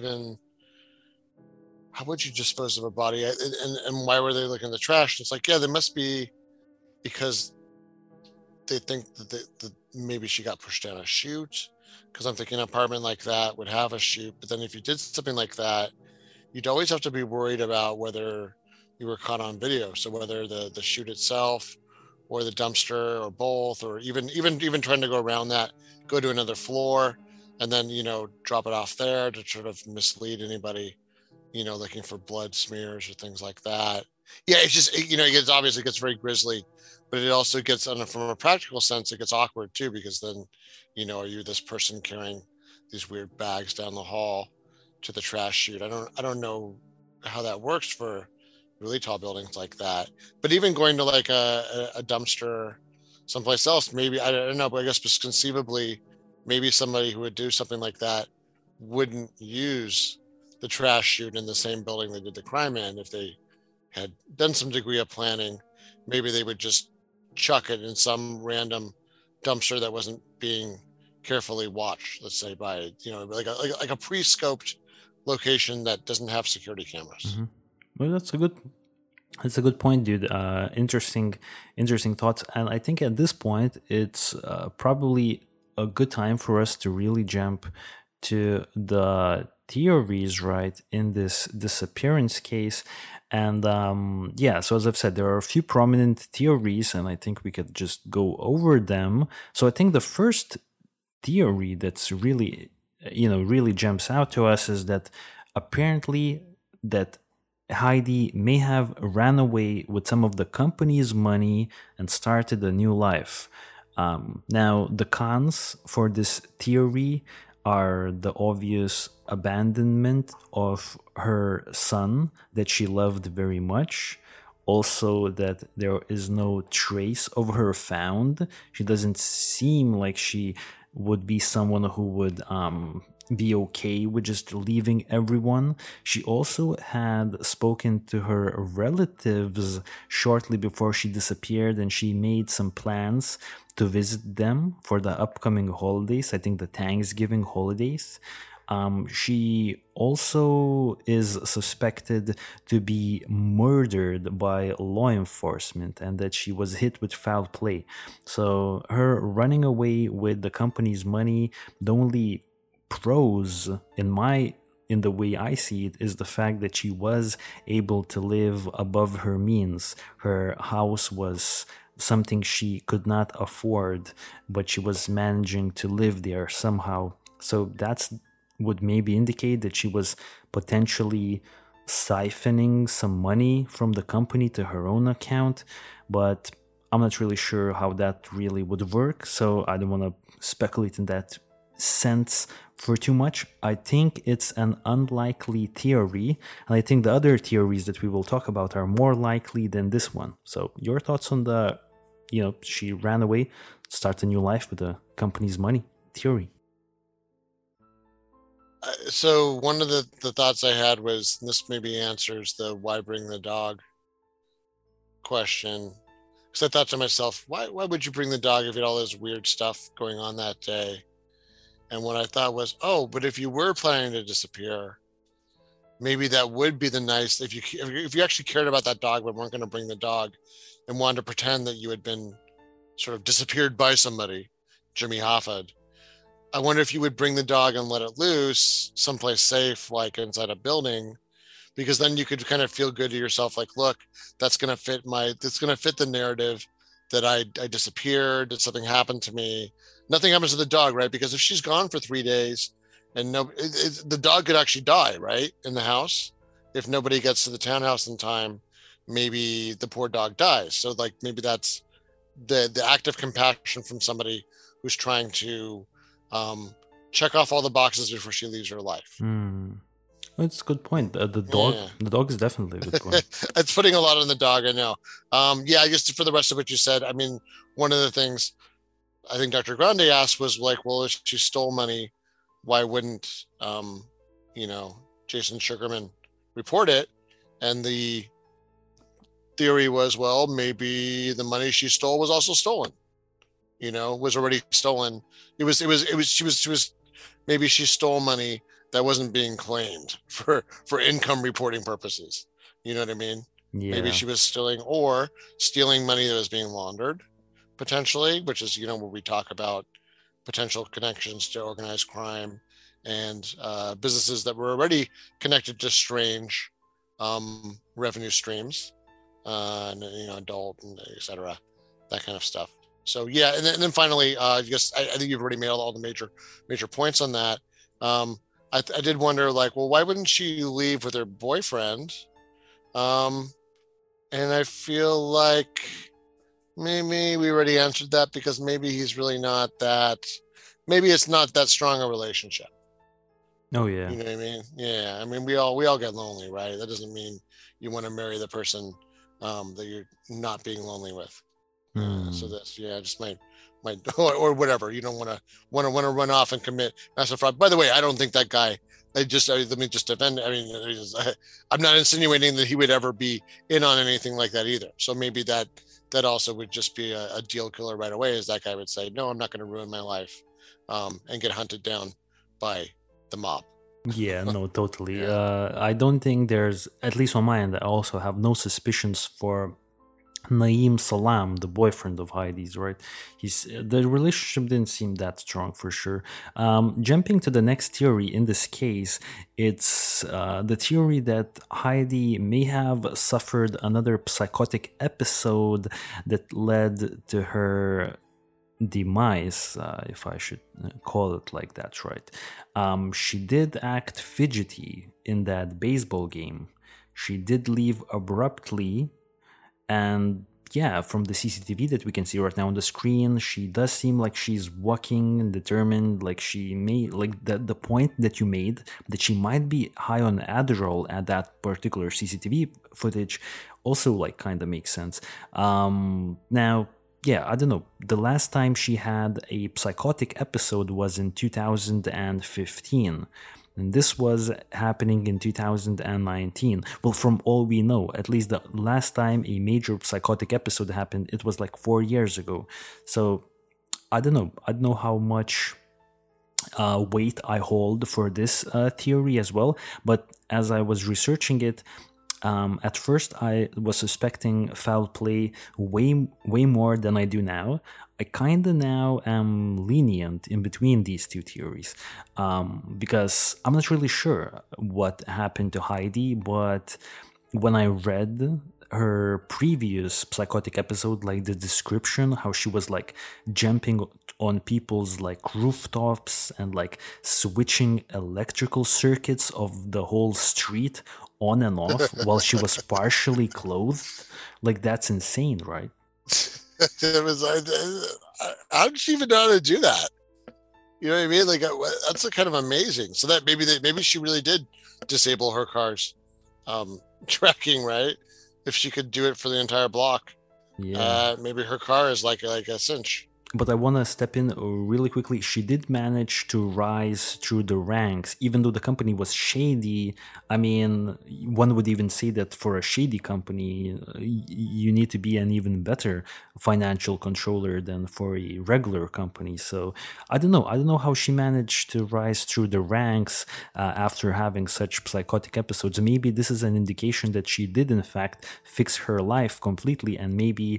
dispose of a body, and why were they looking in the trash? It's like, yeah, there must be, because they think that maybe she got pushed down a chute, because I'm thinking an apartment like that would have a chute. But then if you did something like that, you'd always have to be worried about whether you were caught on video. So whether the chute itself or the dumpster or both, or even trying to go around that, go to another floor, and then, drop it off there to sort of mislead anybody, looking for blood smears or things like that. Yeah, it's just, it gets very grisly, but it also gets, from a practical sense, it gets awkward too, because then, are you this person carrying these weird bags down the hall to the trash chute? I don't know how that works for really tall buildings like that. But even going to like a dumpster someplace else, maybe, I don't know, but I guess conceivably, maybe somebody who would do something like that wouldn't use the trash chute in the same building they did the crime in. If they had done some degree of planning, maybe they would just chuck it in some random dumpster that wasn't being carefully watched, let's say by, like a pre-scoped location that doesn't have security cameras. Mm-hmm. Well, that's a good point, dude. Interesting thoughts. And I think at this point, it's probably a good time for us to really jump to the theories, right, in this disappearance case. And yeah, so as I've said, there are a few prominent theories, and I think we could just go over them. So I think the first theory that's really, really jumps out to us is that apparently that Heidi may have ran away with some of the company's money and started a new life. Now, the cons for this theory are the obvious abandonment of her son that she loved very much. Also, that there is no trace of her found. She doesn't seem like she would be someone who would be okay with just leaving everyone. She also had spoken to her relatives shortly before she disappeared, and she made some plans to visit them for the upcoming holidays, I think the Thanksgiving holidays. She also is suspected to be murdered by law enforcement and that she was hit with foul play. So her running away with the company's money, the only pros in the way I see it is the fact that she was able to live above her means. Her house was something she could not afford, but she was managing to live there somehow. So that's would maybe indicate that she was potentially siphoning some money from the company to her own account, but I'm not really sure how that really would work, so I don't want to speculate in that sense for too much. I think it's an unlikely theory, and I think the other theories that we will talk about are more likely than this one. So your thoughts on the, she ran away, starts a new life with the company's money theory? So one of the thoughts I had was, this maybe answers the why bring the dog question. Because I thought to myself, why would you bring the dog if you had all this weird stuff going on that day? And what I thought was, but if you were planning to disappear, maybe that would be the nice, if you actually cared about that dog but weren't going to bring the dog and wanted to pretend that you had been sort of disappeared by somebody, Jimmy Hoffa. I wonder if you would bring the dog and let it loose someplace safe, like inside a building, because then you could kind of feel good to yourself, like, look, that's going to fit the narrative that I disappeared, that something happened to me. Nothing happens to the dog, right? Because if she's gone for 3 days and the dog could actually die, right, in the house. If nobody gets to the townhouse in time, maybe the poor dog dies. So like maybe that's the act of compassion from somebody who's trying to check off all the boxes before she leaves her life. That's a good point. The dog is definitely a good point. It's putting a lot on the dog, I know. I guess for the rest of what you said, I mean, one of the things I think Dr. Grande asked was like, well, if she stole money, why wouldn't Jason Sugarman report it? And the theory was, well, maybe the money she stole was also stolen. Was already stolen. Maybe she stole money that wasn't being claimed for income reporting purposes. You know what I mean? Yeah. Maybe she was stealing money that was being laundered, potentially, which is, where we talk about potential connections to organized crime and businesses that were already connected to strange revenue streams, and adult and et cetera, that kind of stuff. So yeah, and then finally, I think you've already made all the major points on that. I did wonder, like, well, why wouldn't she leave with her boyfriend? And I feel like maybe we already answered that, because maybe he's really not that. Maybe it's not that strong a relationship. Oh yeah. You know what I mean? Yeah. I mean, we all get lonely, right? That doesn't mean you want to marry the person that you're not being lonely with. So that's just my or whatever. You don't want to run off and commit massive fraud. By the way, I don't think that guy. Let me just defend. I mean, I'm not insinuating that he would ever be in on anything like that either. So maybe that also would just be a deal killer right away. Is that guy would say, no, I'm not going to ruin my life, and get hunted down by the mob. Yeah, no, totally. I don't think there's, at least on my end, I also have no suspicions for Naeem Salam, the boyfriend of Heidi's, right? The relationship didn't seem that strong for sure. Jumping to the next theory in this case, it's the theory that Heidi may have suffered another psychotic episode that led to her demise, if I should call it like that, right? She did act fidgety in that baseball game. She did leave abruptly, and yeah, from the CCTV that we can see right now on the screen, she does seem like she's walking and determined. Like she may, like the point that you made that she might be high on Adderall at that particular CCTV footage also like kind of makes sense. Now, yeah, I don't know. The last time she had a psychotic episode was in 2015. And this was happening in 2019. Well, from all we know, at least the last time a major psychotic episode happened, it was like 4 years ago. So I don't know. I don't know how much weight I hold for this theory as well. But as I was researching it, at first I was suspecting foul play way more than I do now. I kind of now am lenient in between these two theories, because I'm not really sure what happened to Heidi, but when I read her previous psychotic episode, like the description, how she was like jumping on people's like rooftops and like switching electrical circuits of the whole street on and off while she was partially clothed, like that's insane, right? It was like, how did she even know how to do that? You know what I mean? Like that's kind of amazing. So that maybe she really did disable her car's tracking, right? If she could do it for the entire block, maybe her car is like a cinch. But I want to step in really quickly. She did manage to rise through the ranks, even though the company was shady. I mean, one would even say that for a shady company, you need to be an even better financial controller than for a regular company. So I don't know. I don't know how she managed to rise through the ranks after having such psychotic episodes. Maybe this is an indication that she did, in fact, fix her life completely, and maybe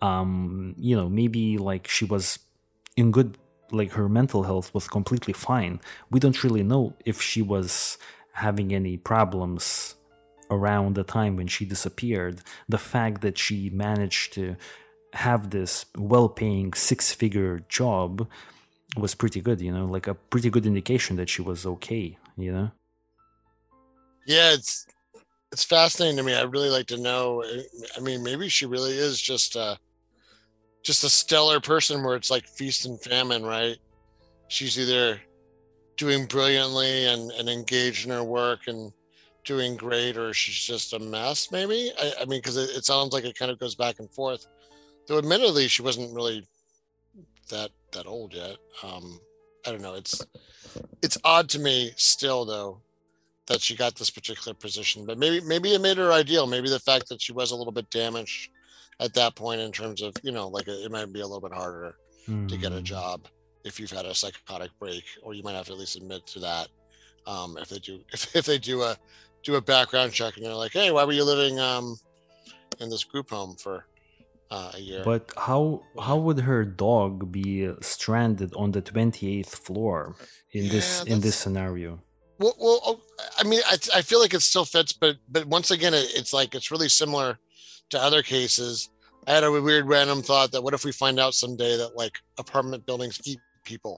maybe like she was in good, like her mental health was completely fine. We don't really know if she was having any problems around the time when she disappeared. The fact that she managed to have this well-paying six-figure job was pretty good, like a pretty good indication that she was okay, Yeah, it's fascinating to me. I'd really like to know. I mean, maybe she really is just a stellar person where it's like feast and famine, right? She's either doing brilliantly and engaged in her work and doing great, or she's just a mess, maybe. I mean, because it sounds like it kind of goes back and forth. Though admittedly, she wasn't really that old yet. I don't know. It's odd to me still, though, that she got this particular position, but maybe it made her ideal. Maybe the fact that she was a little bit damaged at that point in terms of, like it might be a little bit harder to get a job if you've had a psychotic break, or you might have to at least admit to that. If they do a background check and they're like, hey, why were you living in this group home for a year? But how would her dog be stranded on the 28th floor in this scenario? Well, I mean, I feel like it still fits, but once again, it's like it's really similar to other cases. I had a weird random thought that what if we find out someday that like apartment buildings eat people?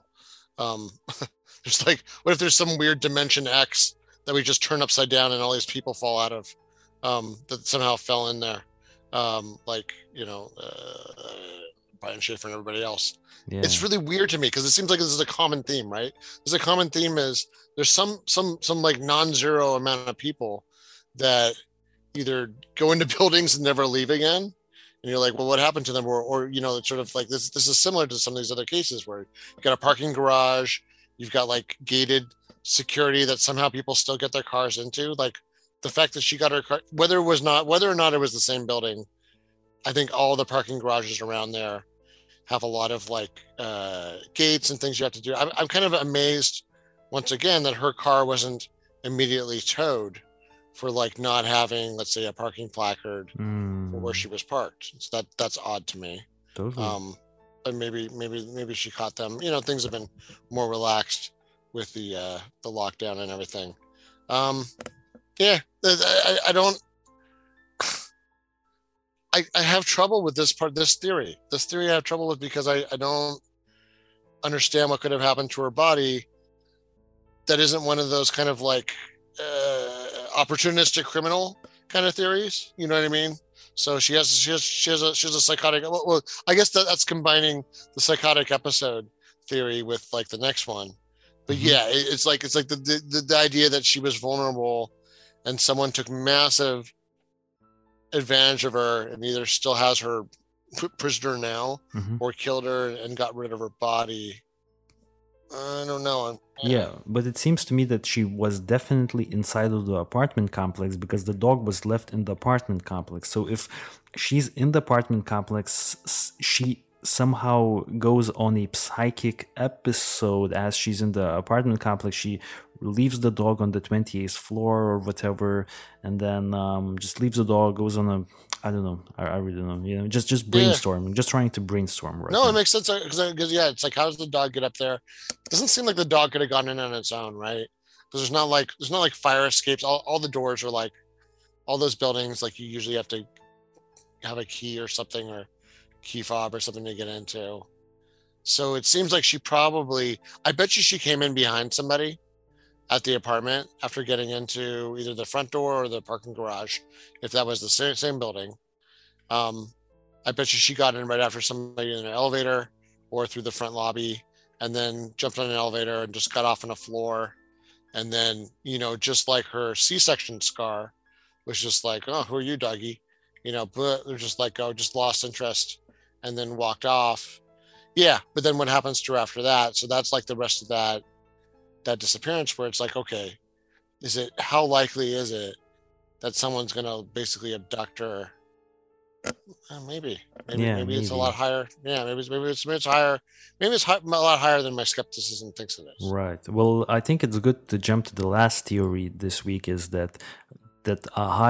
There's like, what if there's some weird dimension X that we just turn upside down and all these people fall out of that somehow fell in there, like Brian Schaefer and everybody else. Yeah. It's really weird to me because it seems like this is a common theme, right? There's a common theme is there's some like non-zero amount of people that either go into buildings and never leave again. And you're like, well, what happened to them? Or it's sort of like this is similar to some of these other cases where you've got a parking garage, you've got like gated security that somehow people still get their cars into. Like the fact that she got her car, whether or not it was the same building, I think all the parking garages around there have a lot of like gates and things you have to do. I'm kind of amazed once again that her car wasn't immediately towed for like not having, let's say, a parking placard for where Mm, she was parked. So that's odd to me. totally. But maybe she caught them. Things have been more relaxed with the lockdown and everything. Um, yeah, I don't. I have trouble with this theory. This theory I have trouble with because I don't understand what could have happened to her body that isn't one of those kind of like opportunistic criminal kind of theories. You know what I mean? So she has a psychotic. Well, I guess that's combining the psychotic episode theory with like the next one. But Hmm. yeah, it's like the idea that she was vulnerable and someone took massive advantage of her and either still has her prisoner now Hmm. or killed her and got rid of her body. I don't know. Yeah, but it seems to me that she was definitely inside of the apartment complex because the dog was left in the apartment complex. So if she's in the apartment complex, she somehow goes on a psychic episode as she's in the apartment complex. She leaves the dog on the 28th floor or whatever, and then just leaves the dog, goes on a, I don't know, I really don't know, just Yeah. brainstorming, just trying to brainstorm right No, it now. makes sense because yeah, it's like how does the dog get up there? It doesn't seem like the dog could have gone in on its own, right? Because there's not like fire escapes. All the doors are like all those buildings. Like you usually have to have a key or something or key fob or something to get into. So it seems like she probably. I bet you she came in behind somebody at the apartment after getting into either the front door or the parking garage, if that was the same building. Um, I bet you she got in right after somebody in an elevator or through the front lobby and then jumped on an elevator and just got off on a floor. And then, just like her C-section scar was just like, oh, who are you, doggy? But they're just like, oh, just lost interest and then walked off. Yeah. But then what happens to her after that? So that's like the rest of that disappearance where it's like, okay, how likely is it that someone's going to basically abduct her? Maybe, maybe, Yeah, maybe it's a lot maybe. higher. Yeah, maybe it's higher. Maybe it's a lot higher than my skepticism thinks it is. Right. Well, I think it's good to jump to the last theory this week is that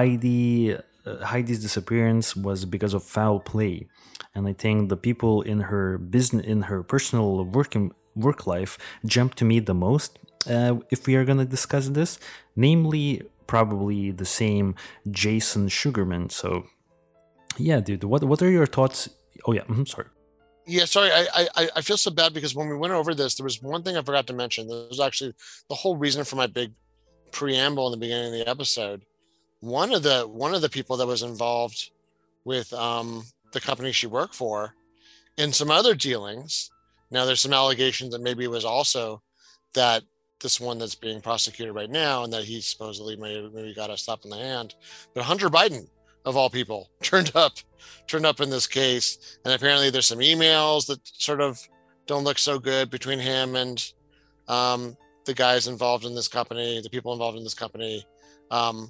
Heidi's disappearance was because of foul play, and I think the people in her business, in her personal work life, jump to me the most. If we are gonna discuss this, namely, probably the same Jason Sugarman. So, yeah, dude, what are your thoughts? Oh yeah, sorry. Yeah, sorry. I feel so bad because when we went over this, there was one thing I forgot to mention. There was actually the whole reason for my big preamble in the beginning of the episode. One of the people that was involved with the company she worked for in some other dealings. Now there's some allegations that maybe it was also that this one that's being prosecuted right now and that he supposedly maybe got a slap in the hand. But Hunter Biden, of all people, turned up in this case. And apparently there's some emails that sort of don't look so good between him and the guys involved in this company, the people involved in this company. Um,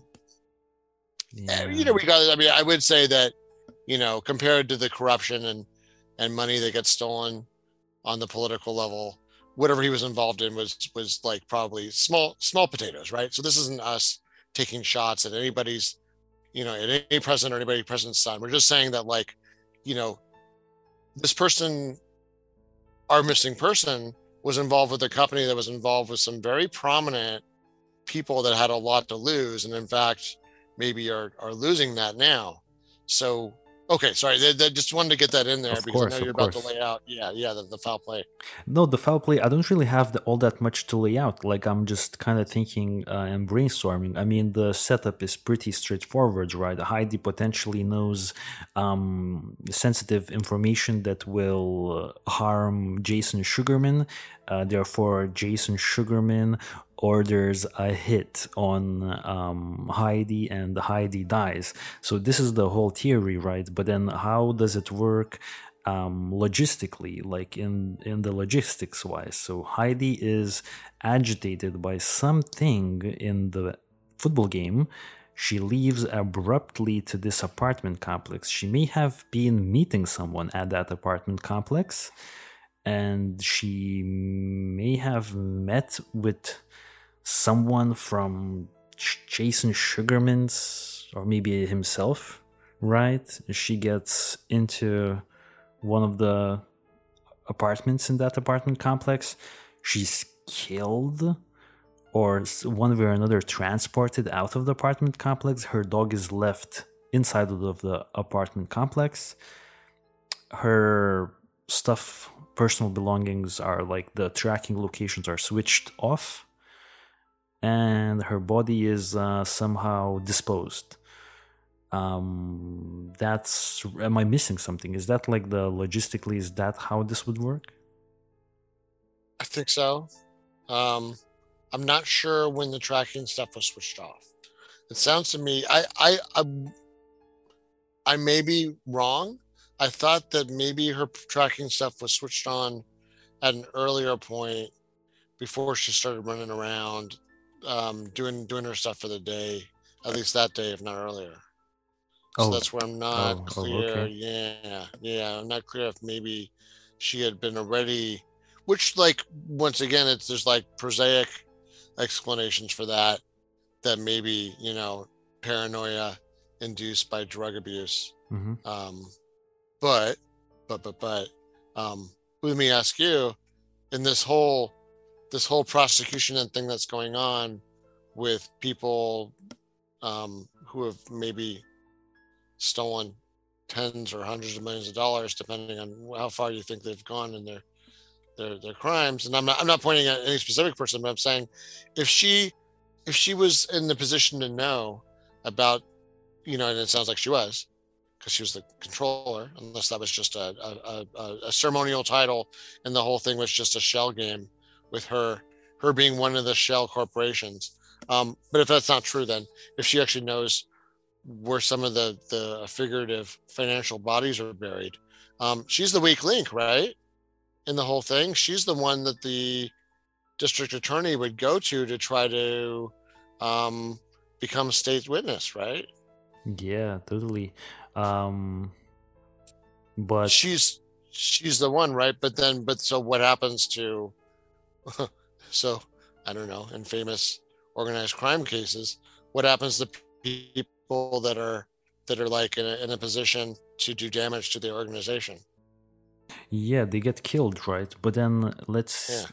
Yeah. we got, I mean, I would say that, compared to the corruption and money that gets stolen on the political level, whatever he was involved in was like probably small potatoes, right? So this isn't us taking shots at anybody's, at any president or anybody president's son. We're just saying that like, you know, this person, our missing person, was involved with a company that was involved with some very prominent people that had a lot to lose, and in fact, maybe are losing that now. So okay, sorry, just wanted to get that in there Of because I know course, you're of about to course. lay out, yeah, the foul play. No, the foul play, I don't really have all that much to lay out. Like, I'm just kind of thinking and brainstorming. I mean, the setup is pretty straightforward, right? Heidi potentially knows sensitive information that will harm Jason Sugarman. Therefore, Jason Sugarman orders a hit on Heidi, and Heidi dies. So, this is the whole theory, right? But then, how does it work? Logistically, like in the logistics wise. So Heidi is agitated by something in the football game. She leaves abruptly to this apartment complex. She may have been meeting someone at that apartment complex, and she may have met with someone from Jason Sugarman's, or maybe himself, right? She gets into one of the apartments in that apartment complex. She's killed, or one way or another transported out of the apartment complex. Her dog is left inside of the apartment complex. Her stuff, personal belongings, are like the tracking locations are switched off, and her body is somehow disposed. That's, am I missing something? Is that like the logistically, is that how this would work? I think so. I'm not sure when the tracking stuff was switched off. It sounds to me, I may be wrong. I thought that maybe her tracking stuff was switched on at an earlier point before she started running around, doing her stuff for the day, at least that day, if not earlier. So that's where I'm not clear. Okay. Yeah. I'm not clear if maybe she had been already, which, like, once again, there's like prosaic explanations for that maybe, paranoia induced by drug abuse. Mm-hmm. But let me ask you, in this whole prosecution and thing that's going on with people who have maybe stolen tens or hundreds of millions of dollars, depending on how far you think they've gone in their crimes. And I'm not pointing at any specific person, but I'm saying if she was in the position to know about, and it sounds like she was, because she was the controller, unless that was just a ceremonial title and the whole thing was just a shell game with her being one of the shell corporations. But if that's not true, then if she actually knows where some of the figurative financial bodies are buried, she's the weak link, right? In the whole thing, she's the one that the district attorney would go to try to become state witness, right? Yeah, totally. But she's the one, right? But so what happens to so I don't know, in famous organized crime cases, what happens to people that are like in a position to do damage to the organization? yeah, they get killed, right? But then let's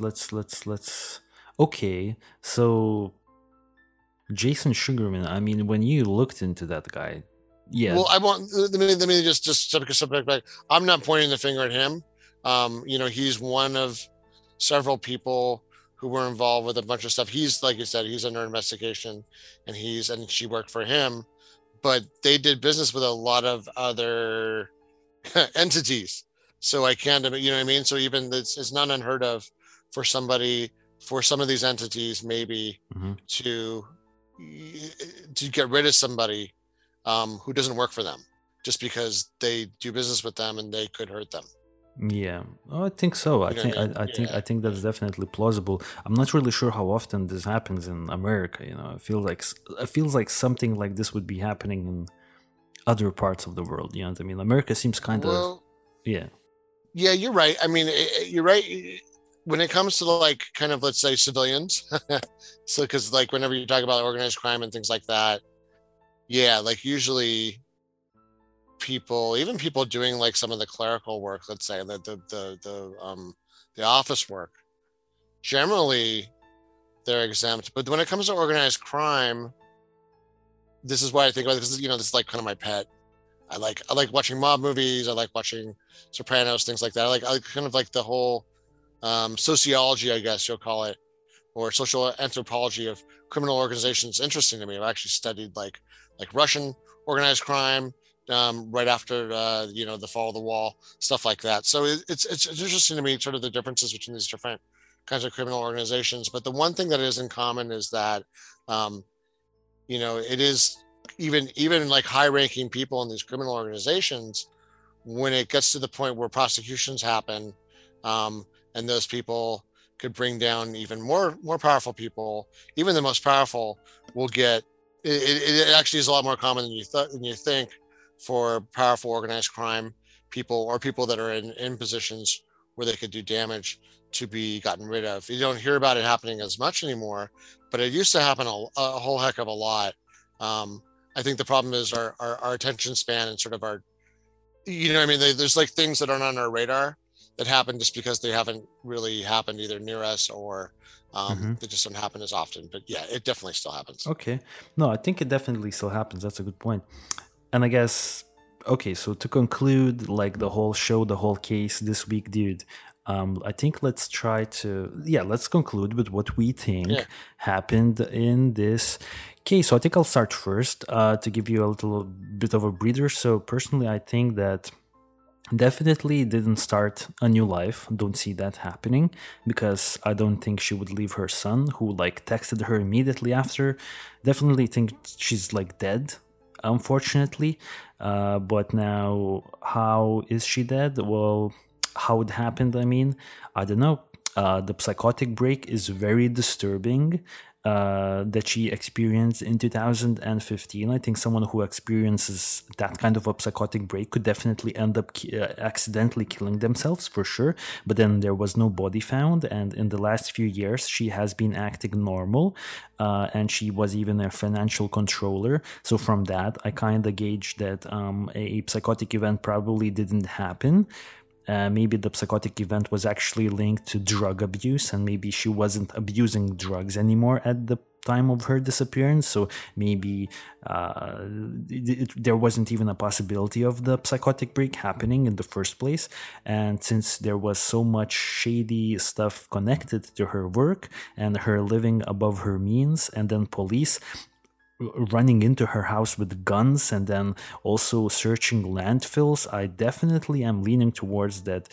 okay, so Jason Sugarman, I mean, when you looked into that guy, yeah. Well, let me just step back. I'm not pointing the finger at him. He's one of several people who were involved with a bunch of stuff. He's, like you said, he's under investigation, and she worked for him, but they did business with a lot of other entities. So I can't, you know what I mean? So even it's not unheard of for some of these entities, maybe to get rid of somebody who doesn't work for them, just because they do business with them and they could hurt them. Yeah, I think so. I think that's definitely plausible. I'm not really sure how often this happens in America. It feels like something like this would be happening in other parts of the world. You know what I mean? America seems kind of, yeah. Yeah, you're right. I mean, you're right when it comes to, like, kind of, let's say, civilians. So, because, like, whenever you talk about organized crime and things like that, yeah, like, usually even people doing, like, some of the clerical work, let's say the office work, generally they're exempt. But when it comes to organized crime, this is why I think about it, because this is like kind of my pet. I like watching mob movies. I like watching Sopranos, things like that. I like kind of like the whole sociology, I guess you'll call it, or social anthropology of criminal organizations. Interesting to me. I've actually studied like Russian organized crime right after the fall of the wall, stuff like that. So it's interesting to me, sort of the differences between these different kinds of criminal organizations. But the one thing that is in common is that it is even like high-ranking people in these criminal organizations, when it gets to the point where prosecutions happen, and those people could bring down even more powerful people, even the most powerful will get it actually is a lot more common than you think for powerful organized crime people, or people that are in positions where they could do damage to be gotten rid of. You don't hear about it happening as much anymore, but it used to happen a whole heck of a lot. I think the problem is our attention span and sort of our, I mean, there's like things that aren't on our radar that happen just because they haven't really happened either near us or Hmm. they just don't happen as often. But yeah, it definitely still happens. Okay. No, I think it definitely still happens. That's a good point. And I guess, okay, so to conclude, like the whole show, the whole case this week, dude, I think let's try to, yeah, let's conclude with what we Yeah. think happened in this case. So I think I'll start first to give you a little bit of a breather. So personally, I think that definitely didn't start a new life. Don't see that happening because I don't think she would leave her son, who like texted her immediately after. Definitely think she's like dead, unfortunately. But now, how is she dead? Well, how it happened, I mean, I don't know. The psychotic break is very disturbing that she experienced in 2015. I think someone who experiences that kind of a psychotic break could definitely end up accidentally killing themselves for sure. But then there was no body found, and in the last few years, she has been acting normal, and she was even a financial controller. So from that, I kind of gauge that a psychotic event probably didn't happen. Maybe the psychotic event was actually linked to drug abuse, and maybe she wasn't abusing drugs anymore at the time of her disappearance. So maybe there wasn't even a possibility of the psychotic break happening in the first place. And since there was so much shady stuff connected to her work and her living above her means, and then police running into her house with guns and then also searching landfills, I definitely am leaning towards that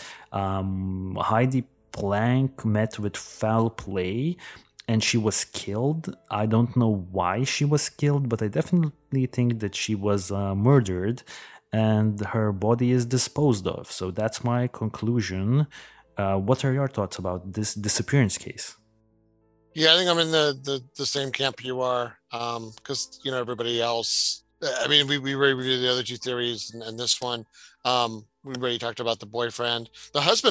Heidi Plank met with foul play and she was killed. I don't know why she was killed, but I definitely think that she was murdered and her body is disposed of. So that's my conclusion. What are your thoughts about this disappearance case? Yeah, I think I'm in the same camp you are. Because everybody else. I mean, we already reviewed the other two theories and this one. We already talked about the boyfriend, the husband.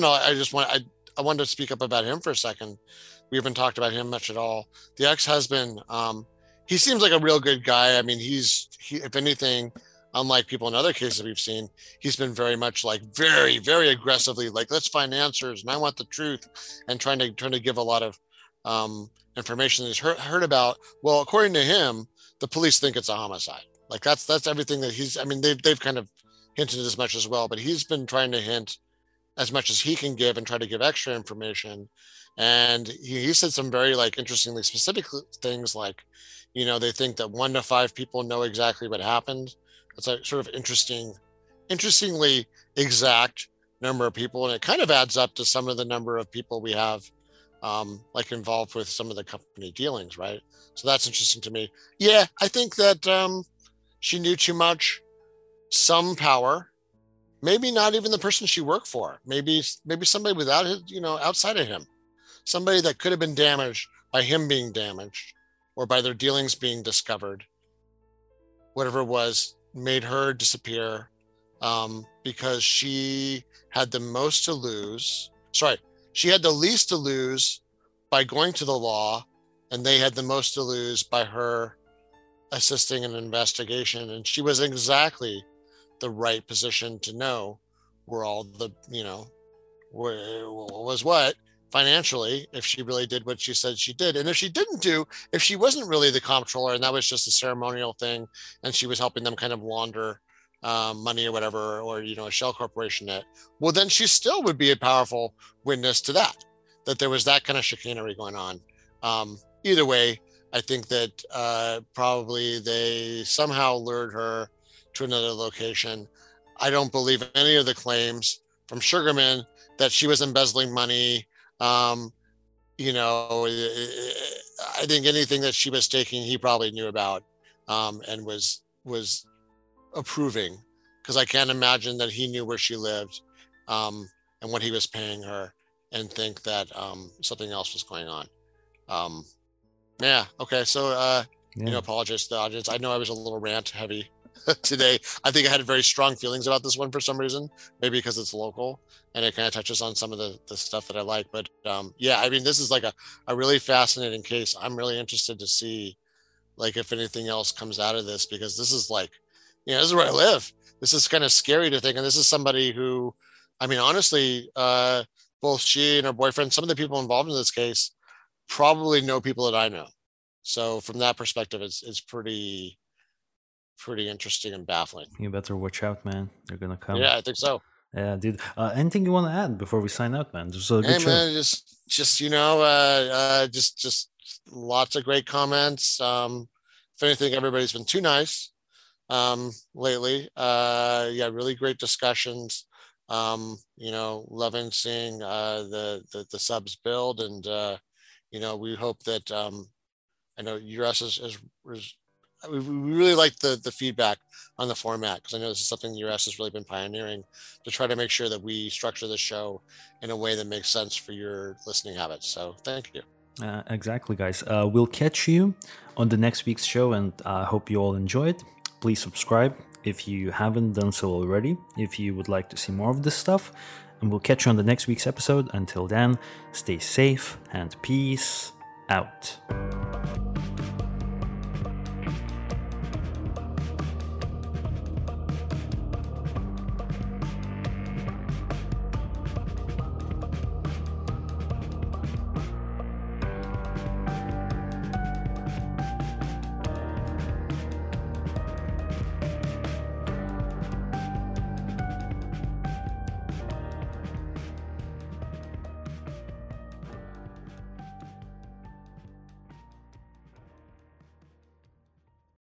I wanted to speak up about him for a second. We haven't talked about him much at all. The ex-husband. He seems like a real good guy. I mean, if anything, unlike people in other cases we've seen, he's been very much like very, very aggressively like, let's find answers and I want the truth, and trying to give a lot of information that he's heard about. Well, according to him, the police think it's a homicide. Like that's everything that he's. I mean, they've kind of hinted as much as well, but he's been trying to hint as much as he can give and try to give extra information. And he said some very like interestingly specific things like, they think that 1 to 5 people know exactly what happened. It's a sort of interestingly exact number of people, and it kind of adds up to some of the number of people we have like involved with some of the company dealings, right? So that's interesting to me. Yeah, I think that she knew too much, some power, maybe not even the person she worked for, maybe somebody without his, outside of him, somebody that could have been damaged by him being damaged or by their dealings being discovered, whatever it was, made her disappear because she had the most to lose. Sorry, she had the least to lose by going to the law, and they had the most to lose by her assisting an investigation. And she was exactly the right position to know where all the, where was what financially, if she really did what she said she did. And if she wasn't really the comptroller and that was just a ceremonial thing, and she was helping them kind of launder money or whatever, or a shell corporation net, well, then she still would be a powerful witness to that there was that kind of chicanery going on. Either way, I think that probably they somehow lured her to another location. I don't believe any of the claims from Sugarman that she was embezzling money. I think anything that she was taking, he probably knew about and was approving, because I can't imagine that he knew where she lived and what he was paying her and think that something else was going on. Yeah. Okay. So, Yeah. apologize to the audience. I know I was a little rant heavy today. I think I had very strong feelings about this one for some reason, maybe because it's local and it kind of touches on some of the stuff that I like. But yeah, I mean, this is like a really fascinating case. I'm really interested to see like if anything else comes out of this, because this is like, this is where I live. This is kind of scary to think. And this is somebody who, I mean, honestly, both she and her boyfriend, some of the people involved in this case probably know people that I know. So from that perspective, it's pretty interesting and baffling. You better watch out, man. They're gonna come. Yeah, I think so. Yeah, dude. Anything you want to add before we sign out, man? This was a good Hey show. man, just just lots of great comments. If anything, everybody's been too nice lately. Yeah, really great discussions. Loving seeing the subs build, and we hope that I know URS is we really like the feedback on the format, because I know this is something URS has really been pioneering to try to make sure that we structure the show in a way that makes sense for your listening habits. So thank you. Exactly, guys. We'll catch you on the next week's show, and I hope you all enjoyed. Please subscribe if you haven't done so already, if you would like to see more of this stuff. And we'll catch you on the next week's episode. Until then, stay safe and peace out.